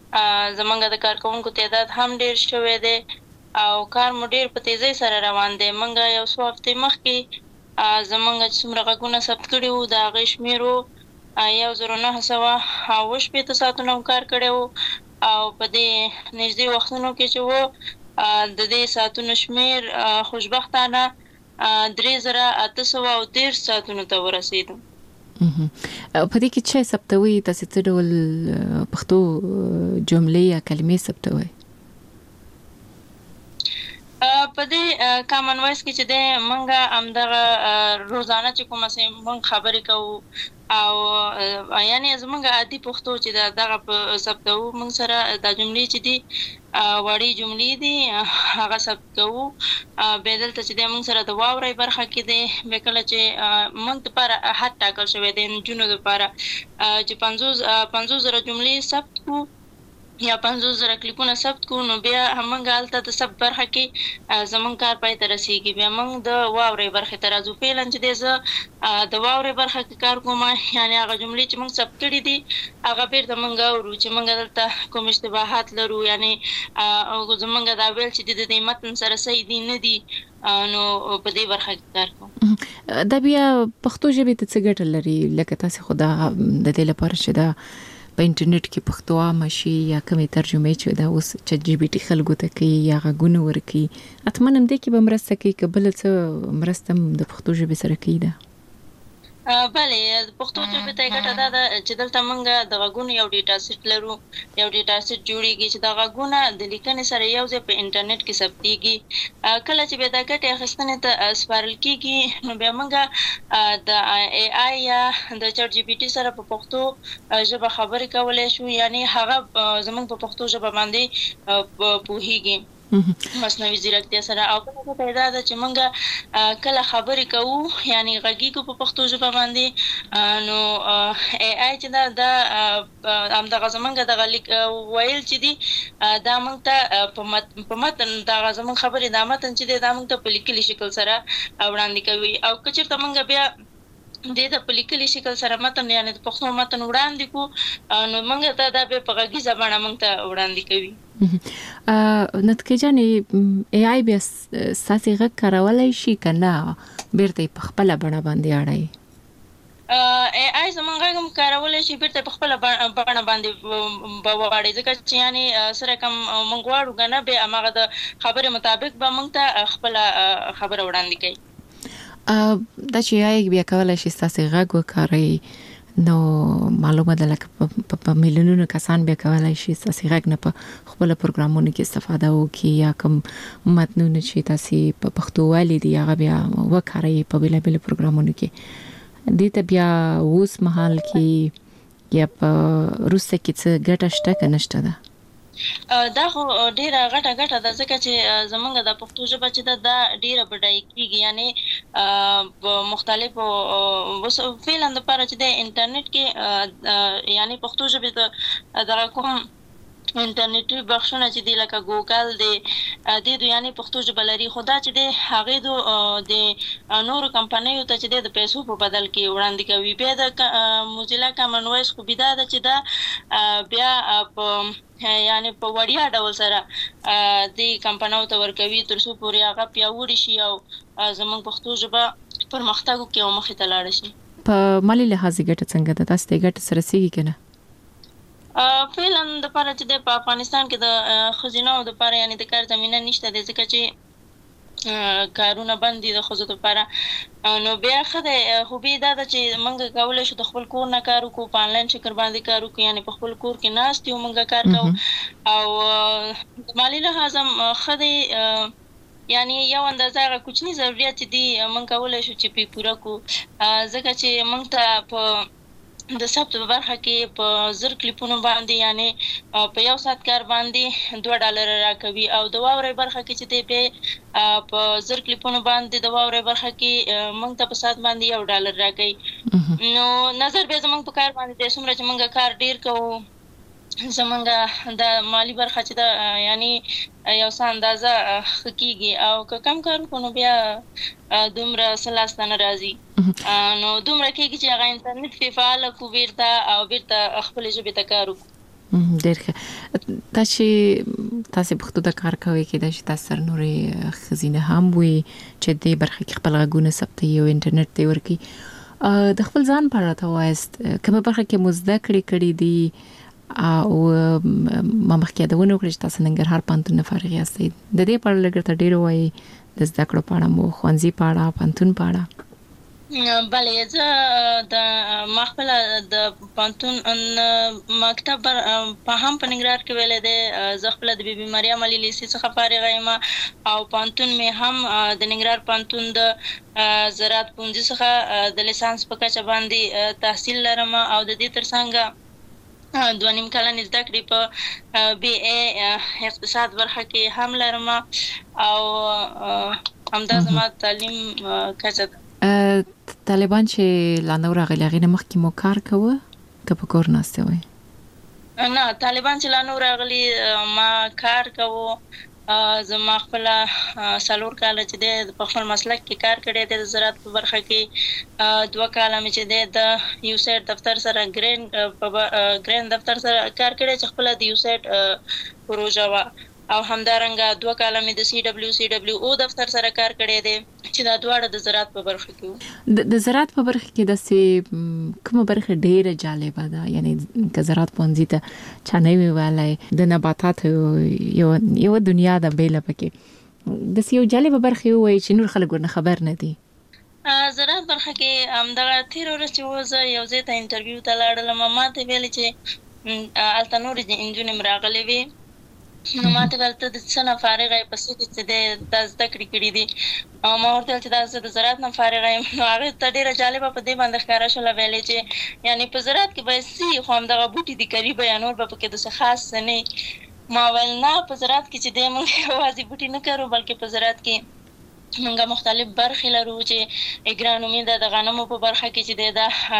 زموږ د کارکوونکو تعداد هم ډېر شوی دی او کار مو ډېر په تیزۍ سره روان دی. موږ یو څو هفتې مخکې زموږ چې څومره غږونه ثبت کړي وو د هغې شمېر وو یو زر نهه سوه اوه شپېته ساعتونه مو کار کړی وو او په دې نږدې وختونو کې چې وو د دې ساعتونو شمېر خوشبختانه درې زره اته سوه او دېرش ساعتونو ته ورسېدو. په دې کې چې ثبتوي تاسو څه ډول پښتو جملې یا کلمې ثبتوي؟ په دې کامن وایس کې چې دی موږ همدغه روزانه چې کومه چې موږ خبرې کوو او یعنې زموږ عادي پښتو چې ده دغه په ثبتوو. موږ سره دا جملې چې دي وړې جملې دي هغه ثبت کوو. بیا دلته چې دی موږ سره د واورئ برخه کې دی بیا کله چې موږ دپاره حد ټاکل شوی دی نجونو دپاره چې پنځوس پنځوس زره جملې ثبت کړو یا پنځوس زره کلیپونه ثبت کړو نو بیا موږ هلته د ثبت برخه کې زموږ کار پای ته رسېږي. بیا موږ د واورئ برخې ته راځو. فعلا چې دی زه د واورئ برخه کې کار کوم یعنې هغه جملې چې موږ ثبت کړي دي هغه بیرته موږ اورو چې موږ دلته کوم اشتباهات لرو یعنې زموږ دا ویل چې د دې متن سره صحیح دي نه دي نو په دې برخه کې کار کوم. دا بیا پښتو ژبې ته څه ګټه لري؟ لکه تاسې خو دا د دې لپاره چې دا په انټرنیټ کې پښتو عامه شي یا کومې ترجمې چې دا اوس چټ جی پی ټي خلکو ته کوي یا غږونه ورکوي، حتما همدې کې به مرسته کوي که بله څه مرسته هم د پښتو ژبې سره کوي ده؟ بلې د پښتو ژبې ته یې ګټه دا ده چې دلته موږ د غږونو یو ډیټا سیټ لرو، یو ډیټا سیټ جوړېږي چې دا غږونه د لیکنې سره یو ځای په انټرنیټ کې ثبتېږي. کله چې بیا دا ګټې اخیستنې ته سپارل کېږي نو بیا موږ د اے آی یا د چټ جی پی ټي سره په پښتو ژبه خبرې کولی شو، یعنې هغه زموږ په پښتو ژبه باندې پوهېږي. مصنوعي ځیرکتیا سره. او په پیدا ده چې موږ کله خبرې کوو یعنی غږیږو په پښتو ژبه باندې، نو ای آی چې دا د همدغه زمونږ دغه لیک ویل چې دي دا موږ ته په متن دغه زمونږ خبرې دا متن چې دی دا موږ ته په لیکلي شکل سره وړاندې کوي. او که چېرته موږ بیا دې ته په لیکلي شکل سره متن یعنې د پښتو متن وړاندې کړو نو موږ ته دا بیا په غږیزه بڼه موږ ته وړاندې کوي. نتکه جانې ای آی بیا ستاسې غږ کارولی شي که نه بیرته یې په خپله بڼه باندې اړوي؟ ای آی زمونږ غږ هم کارولی شي بیرته په خپله بڼه باندې به واړي، ځکه چې یعنې سره کوم موږ غواړو که نه بیا هماغه د خبرې مطابق به موږ ته خپله خبره وړاندې کوي. دا چې ای آی بیا کولی شي ستاسې غږ وکاروي نو معلومه ده لکه په میلیونونو کسان بیا کولی شي ستاسې غږ نه په خپلو پروګرامونو کې استفاده وکړي یا کوم متنونه چې تاسې په پښتو ویلي دي هغه بیا وکاروي په بېلابېلو پروګرامونو کې. دې ته بیا اوس مهال کې یا په وروسته کې څه ګټه شته که نشته ده؟ دا خو ډیره غټه ګټه ده ځکه چې زمونږ د پښتو ژبه چې ده دا ډیره بډایه کېږي، یعنې په مختلفو فعلا دپاره چې د انټرنیټ کې یعنې پښتو ژبې ته دغه کوم انټرنیټي بخشونه چې دي لکه ګوګل دی دې دو یعنې پښتو ژبه لري، خو دا چې دی هغې دو د نورو کمپنیو ته چې دی د پیسو په بدل کې وړاندې کوي. بیا د موزیلا کامن وایس خوبي دا ده چې دا بیا په یعنی په وړیا ډول سره د کمپنیو ته ورکوي تر څو پورې هغه پیاوړې شي او زموږ پښتو ژبه پرمختګ وکړي او مخې ته لاړه شي. په مالي لحاظ ګټه څنګه ده؟ تاسو ته ګټه سره رسېږي که نه؟ فعلا دپاره چې دی په افغانستان کې د ښځیناو دپاره یعنې د کار زمینه نشته دی ځکه چې کارونه بند دي د ښځو دپاره. نو بیا ښه دی خوبي دا ده چې موږ کولی شو د خپل کور نه کار وکړو، په آنلاین شکل باندې کار وکړو، یعنې په خپل کور کې ناست یو موږ کار کوو. او د مالي لحاظ هم ښه دی یعنې یو اندازه هغه کوچني ضرورت چې دي موږ کولی شو چې پرې پوره کړو ځکه چې موږ ته په د ثبت په برخه کې په زر کلیپونو باندې یعنې په یو ساعت کار باندې دوه ډالره راکوي او د واورې برخه کې چې دی بیا په زر کلیپونو باندې د واورې برخه کې موږ ته په ساعت باندې یو ډالر راکوي. نو نظر بیا زموږ په کار باندې دی څومره چې موږ کار ډیر کوو زمونږ د مالی برخه چې ده یعنې یو څه اندازه ښه کېږي او که کم کار وکړو نو بیا دومره څه لاسته نه راځي. نو دومره کېږي چې هغه انټرنیټ پرې فعاله کړو بیرته او بیرته خپلې ژبې ته کار وکړو. ډېر ښه. تا چې تاسې پښتو ته کار کوئ کېدای شي تاسو سره نورې ښځینه هم وي چې دې برخه کې خپل غږونه ثبتوي او انټرنیټ ته یې ورکوي. د خپل ځان په اړه راته ووایاست کومه برخه کې مو زده کړې کړي دي او ما مخکې یادونه وکړه چې تاسو ننګرهار پوهنتون نه فارغ یاستئ. د دې په اړه لږ راته ډېر ووایئ د زده کړو په اړه مو ښوونځي په اړه پوهنتون په اړه. بله زه د ما خپله د پوهنتون مکتب په هم په ننګرهار کې ویلی دی. زه خپله د بي بي مریم علي لیسې څخه فارغه یم او پوهنتون مې هم د ننګرهار پوهنتون د زراعت پوهنځي څخه د لیسانس په کچه باندې تحصیل لرم او د دې تر څنګه دوه نیم کلنې زده کړې په بي اے اقتصاد برخه کې هم لرم او همدا زما تعلیم کچه ده. طالبان چې لا نو راغلي هغې نه مخکې مو کار کوه که په کور ناستې وئ؟ نه طالبان چې لا نو راغلي ما کار کوو. زما خپله څلور کاله چې دی په خپل مسلک کې کار کړی دی د زراعت په برخه کې. دوه کاله مې چې دی د یو سیټ دفتر سره ګرین په ګرین دفتر سره کار کړی چې خپله د یو سیټ پروژه وه او همدارنګه دوه کاله مې د سی ډبلیو سی ډبلیو او دفتر سره کار کړی دی چې دا دواړه د زراعت په برخه کې وو. د زراعت په برخه کې داسې کومه برخه ډېره جالبه ده؟ یعنې که زراعت پوهنځي ته چا نه وي ویلی د نباتاتو یو یوه دنیا ده بېله پکې، داسې یو جالبه برخه یې ووایي چې نور خلک ورنه خبر نه دي. زراعت برخه کې همدغه تېره ورځ چې و زه یو ځای ته انټرویو ته لاړلم ما ته ویلې چې هلته نورې نجونې م راغلې وې نو ما ته ویل ته د څه نه فارغه یې په څه کې چې دی دا زده کړې کړي دي او ما ورته ویل چې دا زه د زراعت نه فارغه یم. نو هغې ته ډېره جالبه په دې باندې ښکاره شوله ویلې چې یعنې په زراعت کې باید څه خو همدغه بوټي دي کري به یا نور به پکې داسې خاص څه نه ما ویل نه په زراعت کې چې د موږ یوازې بوټي نه کرو بلکې په زراعت کې موږ مختلف برخې لرو چې اګرانومي د غنمو په برخه کې چې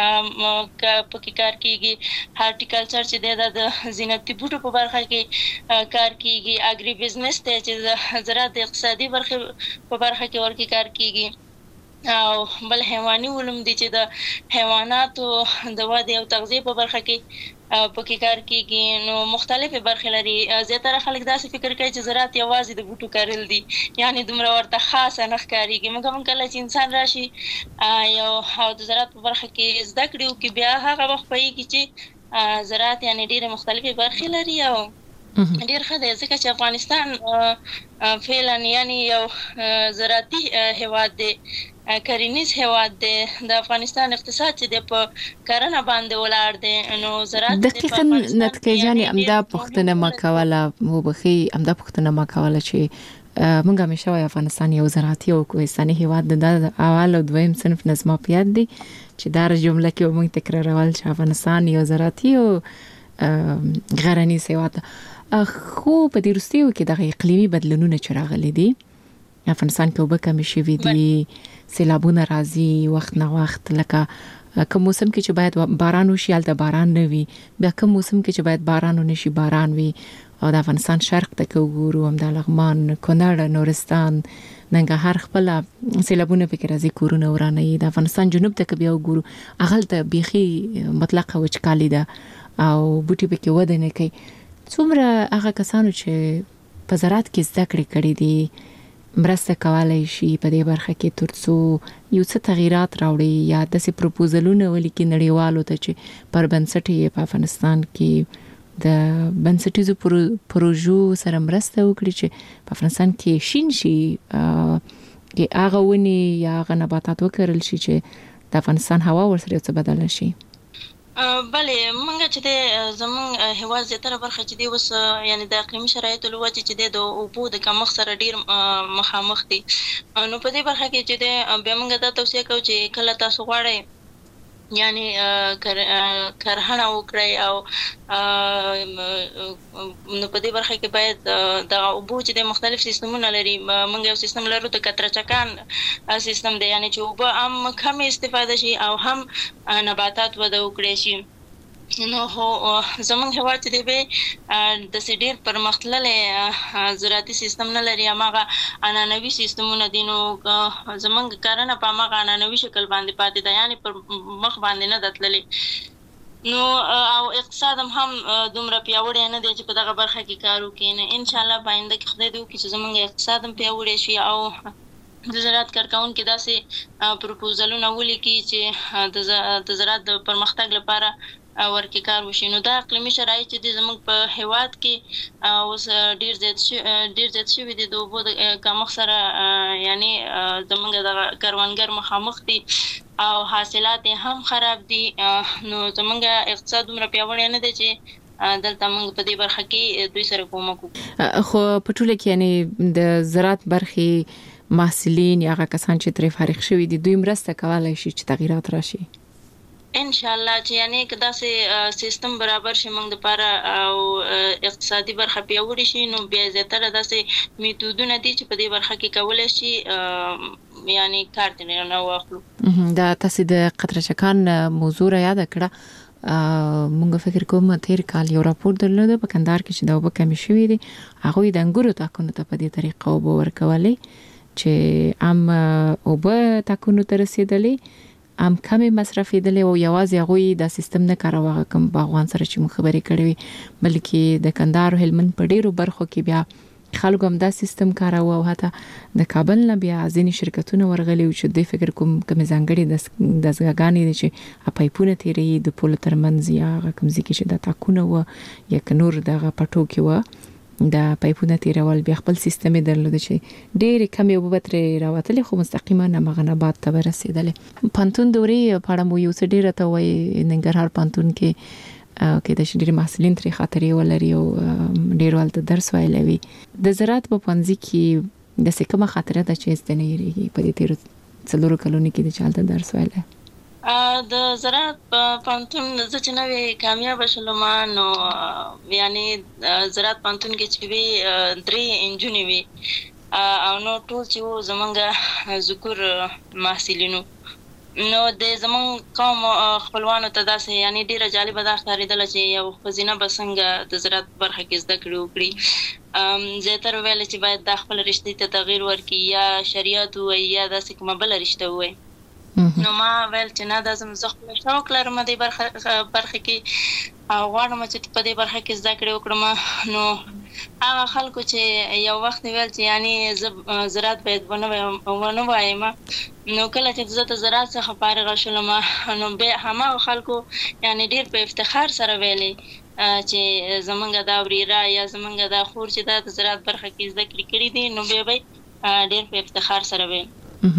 د پکې کار کیږي، هارټیکلچر چې د زینتي بوټو په برخه کې کار کیږي، اګری بزنس ته چې زراعت د اقتصادي برخه په برخه کې ورکی کار کیږي، او بل حیواني علوم دي چې د حیواناتو د ودې او تغذیه په برخه کې پکې کار کیږي. نو مختلفه برخې لري. زیاتره خلک داسې فکر کوي چې زراعت یوازې د بوټو کرل دي، یعنی دومره ورته خاصه نه ښکارېږي. موږ هم کله چې انسان راشي یو او د زراعت په برخه کې زده کړي وکړي، بیا هغه وخت پوهېږي چې زراعت یعنی ډېرې مختلفې برخې لري او ډېر ښه دی ځکه چې افغانستان فعلا یعنی یو زراعتي هېواد دی، کرنیز هېواد دی. د افغانستان اقتصاد چې دی په کرنه باندې ولاړ دی. نو زراعت دقیقاً نتکه جانې امدا پوښتنه ما کوله وبخي امدا پوښتنه ما کوله چې موږ همیشه وایو افغانستان یو زراعتي او کوهستاني هېواد دی. د اول او دویم صنف نه زما په یاد دی چې دا جمله کې موږ تکرارول چې افغانستان یو زراعتي او غرنیز هېواد دی. خو په دې وروستیو کې د اقلیمي بدلونونو چې راغلي دي افغانستان کې وبکه مشي وي دي، سیلابونه راځي وخت نه وخت، لکه کوم موسم کې چې باید باران وشي هلته باران نه وي، بیا کوم موسم کې چې باید باران ونشي باران وي. او د افغانستان شرق ته وګورو هم د لغمان، کونړ، نورستان، ننګرهار خپل سیلابونه پکې راځي، کورونه ورانوي. د افغانستان جنوب ته بیا وګورو هغه ته بيخي مطلقه وچکالي ده او بوټي پکې وده نه کوي. څومره هغه کسانو چې په زراعت کې زده کړې کړې دي مرسته کولای شي په دې برخه کې ترڅو یو څه تغیرات راوړي یا داسې پروپوزلونه ولیکي نړیوالو ته چې پر بنسټ یې په افغانستان کې د بنسټیزو پروژو سره مرسته وکړي چې په افغانستان کې شین شي، کې هغه ونې یا هغه نباتات وکرل شي چې د افغانستان هوا ورسره یو څه بدله شي. بله منګه چې د زمون هوا زیاتره برخه چې دی وس یعنی د اقلیمي شرایطو له وجې چې د اوبو د کمښت سره ډیر مخامخ دي. نو په دې برخه کې چې د بیا موږ دا توصیه کوو چې کله تاسو غواړئ یعنی کرهڼه وکړئ او نو په دې برخه کې باید د اوبو چې د مختلف سیستمونه لري. موږ یو سیستم لرو د کتره چکان سیستم دی، یعنی چې اوبه هم کم استفاده شي او هم نباتات وده وکړي شي. نو هو زمونږ هېواد چې دی به داسې ډېر پرمختللی زراعتي سیستم نه لري، هماغه عنعنوي سیستمونه دي. نو زمونږ کرنه په هماغه عنعنوي شکل باندې پاتې ده، یعنې پر مخ باندې نه ده تللې. نو او اقتصاد هم دومره پیاوړی نه دی چې په دغه برخه کې کار وکړي. نو انشاءالله په آینده کې خدای دې وکړي چې زمونږ اقتصاد هم پیاوړی شي او د زراعت کارکونکي داسې پروپوزلونه ولیکي چې د زراعت د پرمختګ لپاره ورکی کار وشي. نو دا اقلیمي شرایط چې دي زموږ په هېواد کې اوس ډیر زیات ډیر زیات شوي دي د اوبو د کمښت سره، یعنی زموږ د کروندګر مخامخ دي او حاصلات هم خراب دي. نو زموږ اقتصاد دومره پیاوړی نه دی چې دلته موږ په دې برخه کې دوی سره کومک وکړو. خو په ټوله کې یعنی د زراعت برخې محصلین یا هغه کسان چې ترې فارغ شوي دي دوی مرسته کولای شي چې تغیرات راشي ان شاء الله. چې یعنی که داسې سیستم برابر شي موږ لپاره او اقتصادي برخه پیاوړې شي، نو بیا زیاتره داسې میتودونه دي چې په دې برخه کې کولای شي یعنی کار ترې نه واخلو. دا تاسو د قطره چکان موضوع را یاد کړه. مونږ فکر کوم تیر کال یو راپور درلود په کندهار کې چې دا وب کمی شوې دي، هغه د انګورو تاکونو ته په دې طریقه وب ورکولې چې ام وب تاکونو ته رسیدلې، ام کمی مصرفېدلې او یوازې هغه د سیستم نه کاروه کوم باغوان سره چې مخ خبرې کړې وي، بلکې د کندهار او هلمند په ډیرو برخو کې بیا خلکو هم دا سیستم کاروه او حتی د کابل نه بیا ځینې شرکتونه ورغلي او چې دوی فکر کوم کوم ځانګړي د دزګاګانې دي چې پایپونه تیري د پول ترمنځ یا کوم ځکه چې د تاکونه و یا کنور دغه پټو کې و د پایپونه تیرول بیا خپل سیستم درلود چې ډېر کم یو بترې راوتلې خو مستقیما مغنبات ته ورسېدلې. پانتون دورې په اړه مو یو څه ډېر ته وایي ننګرهار پانتون کې کې د شډیر محصلین ترې خاطرې ولري او ډېر ولته درس ویلوي. د زراعت په پنځي کې د څه کومه خاطره ده چې ستنې ریږي په دې تیر څلورو کلونو کې د چالت درس ویلې؟ د زراعت پوهنتون زه چې نوې کامیاب شلم نو یعنی زراعت پوهنتون کې چې وی درې انجونې وي او نو ټول چې وو زمونږ ذکر محصلینو نو د زمون قوم خپلوانو ته داسې یعنی ډیره جالبه ده ښکارېدله چې یو ښځینه به څنګه د زراعت برخه کې زده کړې وکړي زیاتره ویل چې باید دا خپل رشتې ته تغییر ورکړي یا شریعت ووایي یا داسې کومه بله رشته ووایي نو ما ویل چې نه دا زه خپل شوق لرم دې برخه برخه کې او غواړم چې په دې برخه کې زده کړې وکړم نو هغه خلکو چې یو وخت ویل چې یعنی زه زراعت باید ونه وایم نو کله چې زه د زراعت څخه فارغه شولم نو بیا هماغه خلکو یعنی ډېر په افتخار سره ویلي چې زمونږ دا وریره یا زمونږ دا خور چې دا د زراعت برخه کې زده کړې کړي دي نو بیا به ډېر په افتخار سره ویل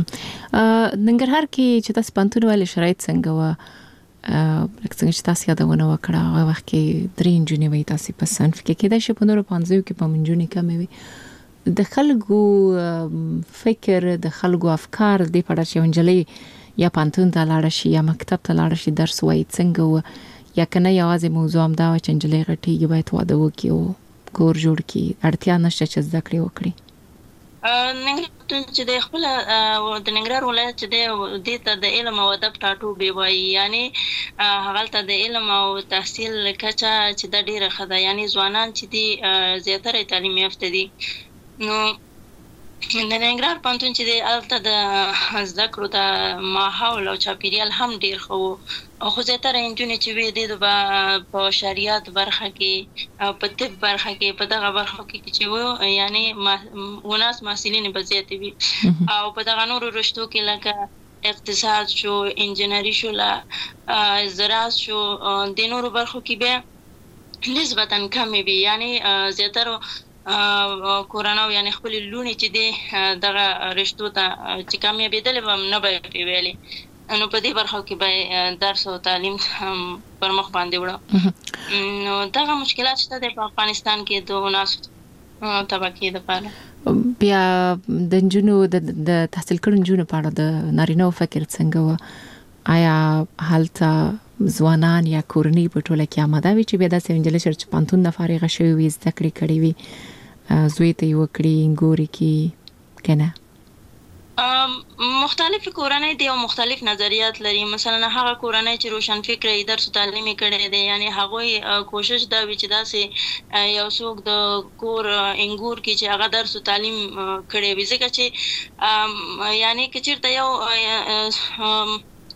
ننګرهار کې چې تاسو پوهنتون ولې شرایط څنګه و لکه څنګه چې تاسو یادونه وکړه هغه وخت کې درې انجونې وي تاسو په صنف کې کېدای شي په نورو پنځو کې په منجونې کمې وي د خلکو فکر د خلکو افکار د پړه چې ونجلې یا پوهنتون ته لاړ شي یا مکتب ته لاړ شي درس وایي څنګه و یا کنه یوازې موضوع هم دا و چې ونجلې غټي باید واده وکړي او کور جوړ کړي اړتیا نشته چې زده کړې وکړي ننګرهار چې د خپل د ننګرهار ولایت چې د دې ته د علم او ادب ټاټوبی وایي یعنی هغه ته د علم او تحصیل کچه چې د ډیره خده یعنی ځوانان چې دي زیاتره تعلیم یافته دي نو د ننګرهار پوهنتون چې د الته د زده کړو د ماحول او چاپیریال هم ډیر خو او خو زیاتره انجونې چې وي د په شریعت برخه کې په طب برخه کې په دغه برخه کې چې وو یعنی وناس محصلین به زیات وي او په دغه نورو رشتو کې لکه اقتصاد شو انجینری شو لا زراعت شو د نورو برخو کې به نسبتا کم وي یعنی زیاتره کورانو یعنی خپل لونی چې د دغه رشتو ته چې کامیابېدل به نه به ویلي نو په دې برخه کې به درس او تعلیم پر مخ باندې وړو نو دغه مشکلات شته د افغانستان کې د وناس طبقې د پاره بیا د جنو د تحصیل کړو جنو په اړه د نارینه فکر څنګه و آیا حالت ځوانان یا کورنۍ په ټوله کې آماده وي چې بیا د سیمجل شرچ پانتون د فارغه شوی وي زده کړې کړې وي زوی ته یو کړی ګوري کې کنه مختلف کورنۍ دي او مختلف نظریات لري مثلا هغه کورنۍ چې روشن فکر یې درس تعلیم کړي دي یعنی هغه کوشش دا وی چې داسې یو څوک د کور انګور کې چې هغه درس تعلیم کړي وي ځکه چې یعنی کچیرته یو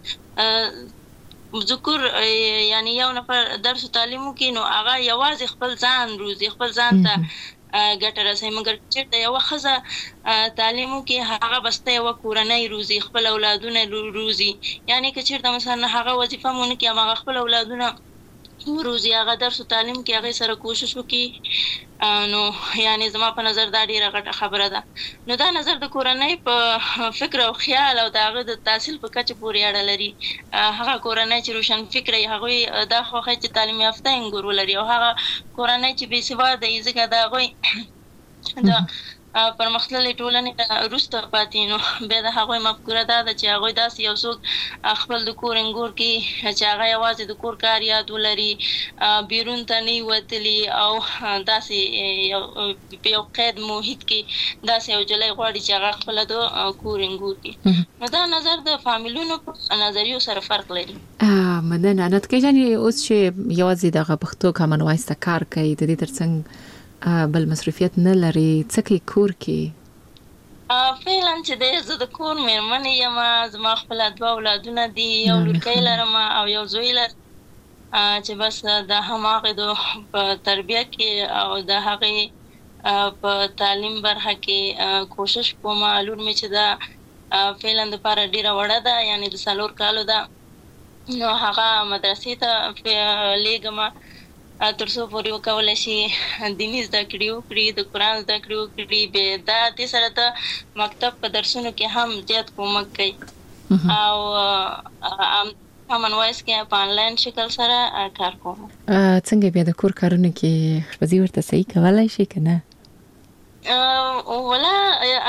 ذکر یعنی یو نفر درس تعلیم کوي نو هغه یوازې خپل ځان روزي خپل ځان ته ګټه رسوي مګر چې یو خزه تعلیمو کې هغه بسته یو کورنۍ روزي خپل اولادونه روزي یعنی که چیرته مثلا هغه وظیفه مونږ کې هغه خپل اولادونه روزي هغه درس تعلیم کې هغه سره کوشش وکړي نو یعنی زما په نظر دا ډیره غټه خبره ده نو دا نظر د کورنۍ په فکر او خیال او دغه د تحصیل په کچه پورې اړه لري هغه کورنۍ چې روشن فکر یې هغه دا خو چې تعلیم یافته انګور ولري او هغه کورنۍ چې بې سواده یې ځکه دا غوي دا پرمختللې ټولنې وروسته پاتې نو بیا د هغوی مفکوره دا ده چې هغوی داسې یو څوک خپل د کور انګور کې چې هغه یوازې د کور کار یاد ولري بیرون ته نه وتلی او داسې په یو قید محیط کې داسې یو جلی غواړي چې هغه خپله د کور انګور کې نو دا نظر د فامیلونو په نظریو سره فرق لري مننه نتکه جانې اوس چې یوازې دغه پښتو کامن وایس ته کار کوي د دې ترڅنګ بل مصرفیت نه لري څکه کور کې فعلا چې د زه د کور مېرمن یم زما خپل دوه اولادونه دي یو لورکی لرم او یو زوی لرم چې بس د هماغه د په تربیه کې او د هغه په تعلیم برخه کې کوشش کوم لور مې چې دا فعلا د پاره ډیره وړه ده یعنی د څلور کالو ده نو هغه مدرسې ته لیږم تر څو پورې وکولای شي دیني زده کړې وکړي د قرآن زده کړې وکړي به دا دې سره د مکتب په درسونو کې هم زیات کومک کوي او کامن وایس کې په انلاین شکل سره کار کوم څنګه بیا د کور کارونه کې خپزي ورته صحیح کولای شي کنه ولا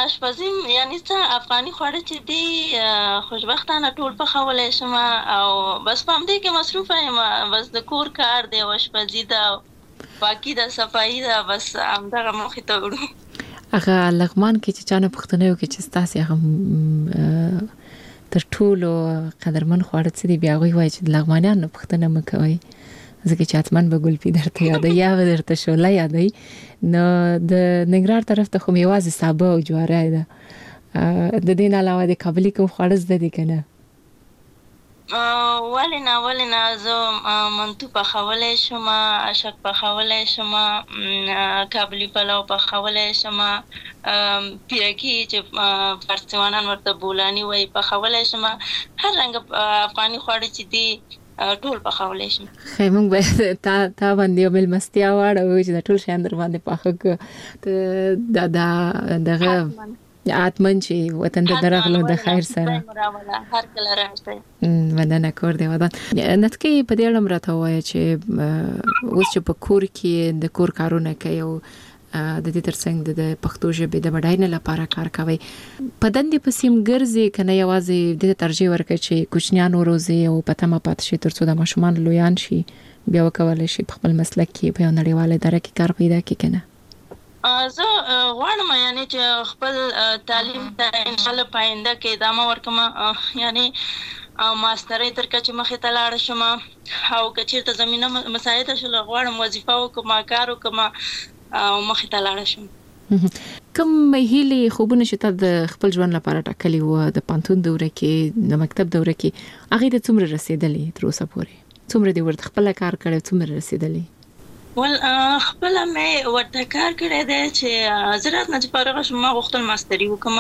اشپزي یعنی څه افغاني خواړه چې دی خوشبختانه ټول پخولای شم او بس په همدې کې مصروفه یم. بس د کور کار دی او اشپزي ده، پاکي ده، صفایي ده، بس همدغه موخې ته وړو. هغه لغمان کې چې چانه پښتنه یو کې چې ستاسو هغه تر ټولو قدرمن خواړه څه دي، بیا غوي وای چې لغمانیان پښتنه مکوي ځکه چې اتمن به ګلپی درته یاد یا درته شوله یادای. نو د ننګرهار طرف ته خو میوازي سابه او جواره ده. د دین علاوه د کابلی کوم خواړه زده دي کنه؟ ولینا ولینا زه منتو پخولای شم، اشک پخولای شم، کابلی پلاو پخولای شم، پیرکی چې فارسیوانان ورته بولانی وای پخولای شم. هر رنګ افغاني خواړه چې دي ټول پخولای شم. خې موږ به تا تا باندې مل مستیا واړو چې ټول شاند در باندې پخک ته دا دغه اتمن چې وطن د درغلو د خیر سره هر کله راځي. ودانه کور دی ودان نتکي په دې اړه راته وای چې اوس چې په کور کې د کور کارونه کوي او د دې ترڅنګ د پښتو ژبې د بډاینې لپاره کار کوي. په دندې په سیم ګرځي کنه یوازې د ترجیح ورکړي چې کوچنیان وروزي او پته ما پات شي ترڅو د ماشومان لویان شي بیا وکولای شي په خپل مسلک کې په نړیواله درجه کې کار پیدا کړي کنه؟ زه غواړم یعنی چې خپل تعلیم ته ان شاء الله پاینده کې ادامه ورکم، یعنی ماسترۍ تر کچې مخې ته لاړ شم او که چیرته زمینه مساعده شول غواړم وظیفه وکم، کار وکم او مخې ته لاړ شم. کوم هیلې خوبونه چې ته د خپل ژوند لپاره ټاکلي و د پانتون دوره کې د مکتب دوره کې هغه د څومره رسیدلې تر اوسه پورې؟ څومره دې ورته خپل کار کړی، څومره رسیدلې؟ ول خپل مې ورته کار کړی دی چې زراعت نه فارغ شوم، ما غوښتل ماستري وکم،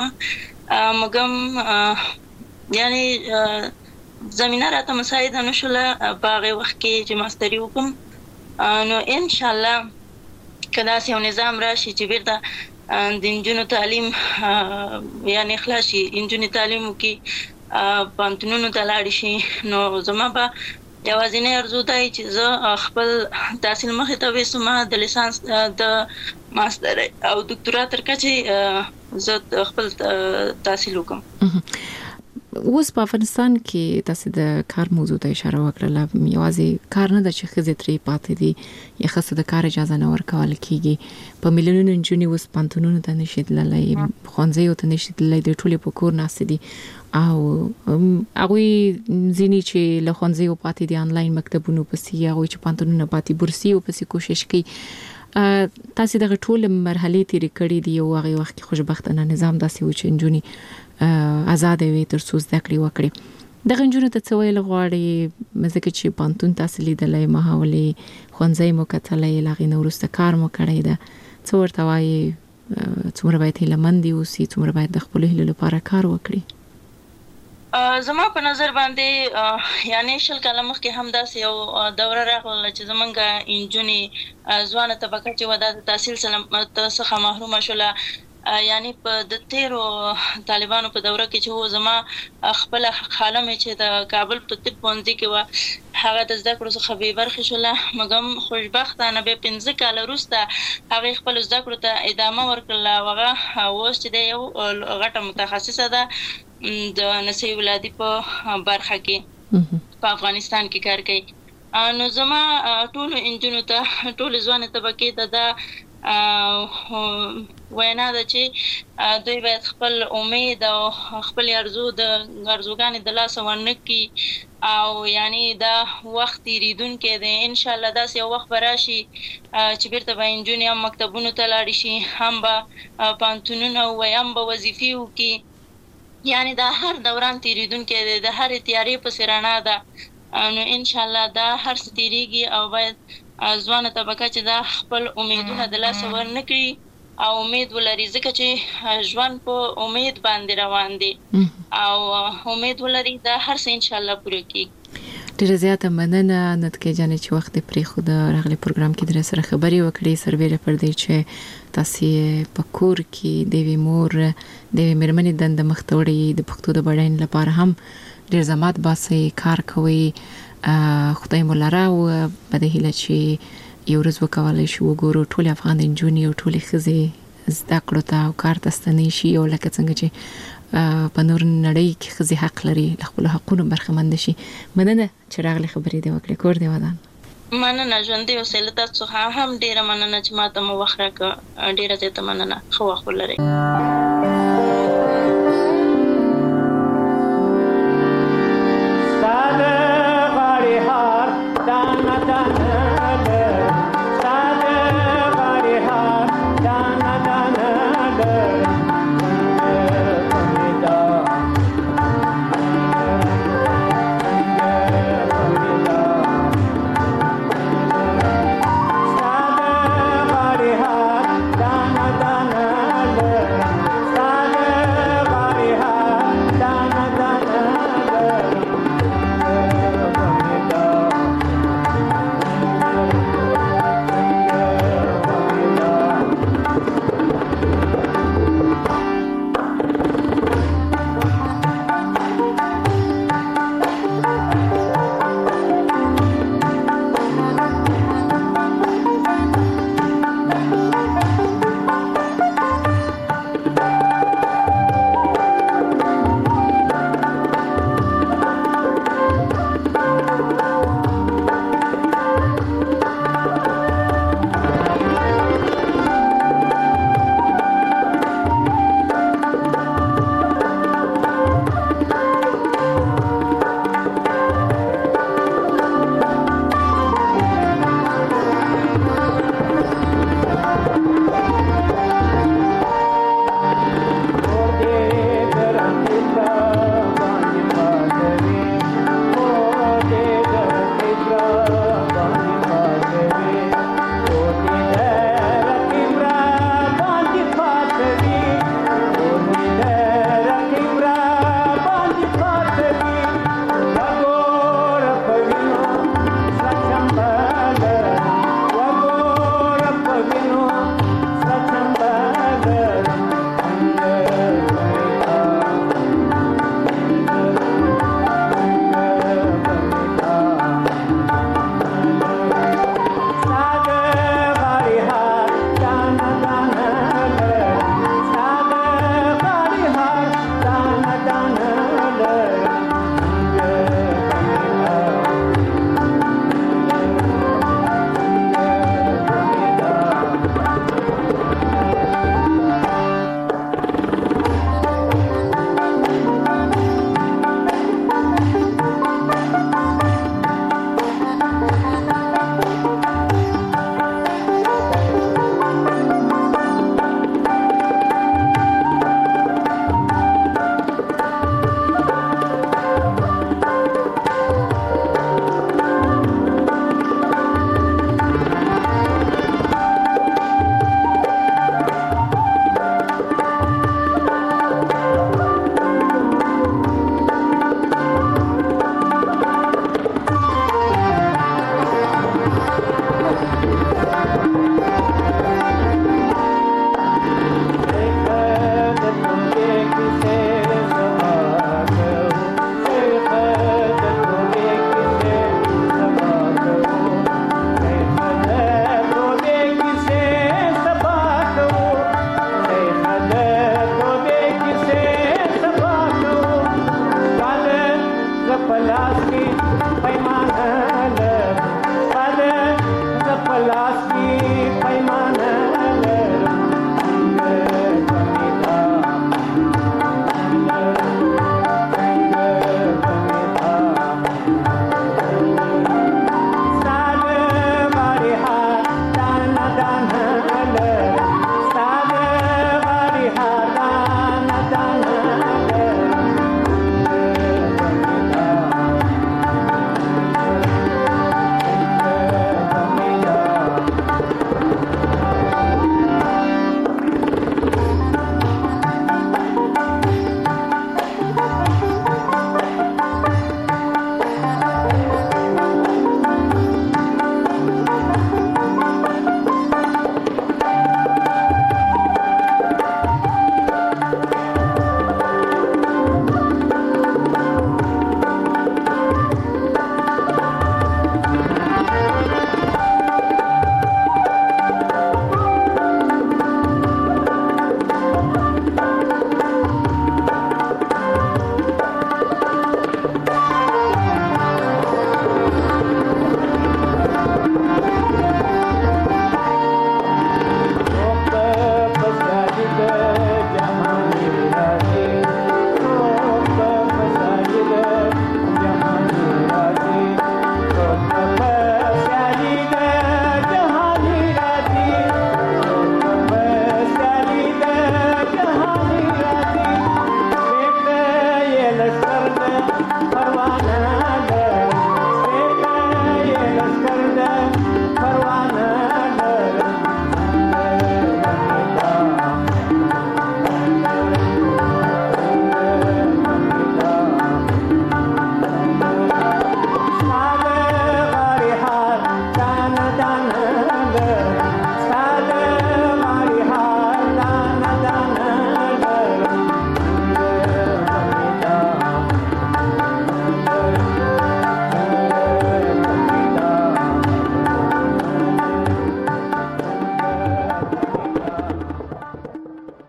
مګم یعنی زمينه راته مساعده نشوله په هغه وخت کې چې ماستري وکم. نو ان شاء الله کدا سیو نظام راشي چې بیرته د انجونو تعلیم یعنی خلاص شي، انجونو تعلیم وکي پانتونونو ته لاړ شي، نو زما به یوازینی ارزو دی چې زه خپل تحصیل مخې ته وسم، د لیسانس د ماستر او دکتورا تر کچې زه خپل تحصیل وکم. اوس په افغانستان کې تاسو د کار موضوع ته اشاره وکړه، یوازې کار نه د چې خزې ترې پاتې دي یا خاصه د کار اجازه نه ورکول کیږي. په میلیونونو نجونې اوس پانتونونو ته نشي تللی، ښوونځیو ته نشي تللی، د ټولې په کور ناست دي او هغه ځینی چې له ښوونځیو پاتې دي انلاین مکتبونو پسې، هغه چې پانتونونه پاتې بورسي او پسې کوشش کوي. تاسو دغه ټول مرحله تیرې کړې دي او هغه وخت کې خوشبختانه نظام داسې و چې نجونې آزاد وي تر څو زده کړې وکړي. دغه نجونو ته څه ویل غواړي مزه چې پانتون تاسو لیدلې ماحولي ښوونځي مو کتلې لاغې نو ورسته کار مو کړی ده، څه ورته وایي څومره باید هیلهمند اوسي، څومره باید د خپل هیلو لپاره کار وکړي؟ زما په نظر باندې یعنی شل کاله مخکې هم داسې یو دوره راغله چې زمونږ انجونې ځوانه طبقه چې ودا د تحصیل څخه محرومه شوله. یعنی په د تیرو طالبانو په دوره کې چې و زما خپل خاله مې چې د کابل په طب پوهنځي کې و هغه د زده کړو څخه بې برخې شوله، مګم خوشبختانه بیا پنځه کاله وروسته هغې خپل زده کړو ته ادامه ورکړله او هغه اوس چې دی یو غټه متخصصه ده د نسي ولادي په برخه کې په افغانستان کې کار کوي. نو زما ټولو انجونو ته ټولو ځوانې طبقې ته دا وینا ده چې دوی باید خپل امید او خپل ارزو د ارزوګانې د لاسه ورنکړي او یعنی دا وخت تیریدونکی دی. ان شاء الله داسې یو وخت به راشي چې بیرته به انجونې هم مکتبونو ته لاړې شي، هم به پانتونونه ووایي، هم به وظیفې وکړي. یعنی دا هر دوران تیریدونکی دی، د هرې تیارې پسې رڼا ده. نو ان شاء الله دا هر څه تیریږي او باید ځوانه طبقه چې دا خپل امیدونه د لاسه ورنکړي او امید ولري، ځکه چې ژوند په امید باندې روان دی او امید ولري دا هر څه ان شاء الله پوره کیږي. ډیره زیاته مننه نتکه جانې چې وخت پرې خو د راغلي پروګرام کې در سره خبري وکړې، سربېره پر دې چې تاسو په کور کې د وی مور د وی مرمنې دند مختوړي د پښتو د بډاین لپاره هم ډیر زحمت باسي، کار کوي. خدای مو لره او په دې هیله چې یو ورځ وکولای شو وګورو ټول افغان انجونې او ټول ښځې زده کړو ته او کار ته ستنې شي او لکه څنګه چې په نور نړۍ کې خزي حق لري خپل حقوقونه برخمند شي. مننه چې راغلي خبرې دی وکړې. کور دی ودان. مننه ژوند دی اوسېل تاسو هم ډیره مننه چې ما ته مو وخت راکړ. ډیره زیاته مننه. خو وخت ولرئ.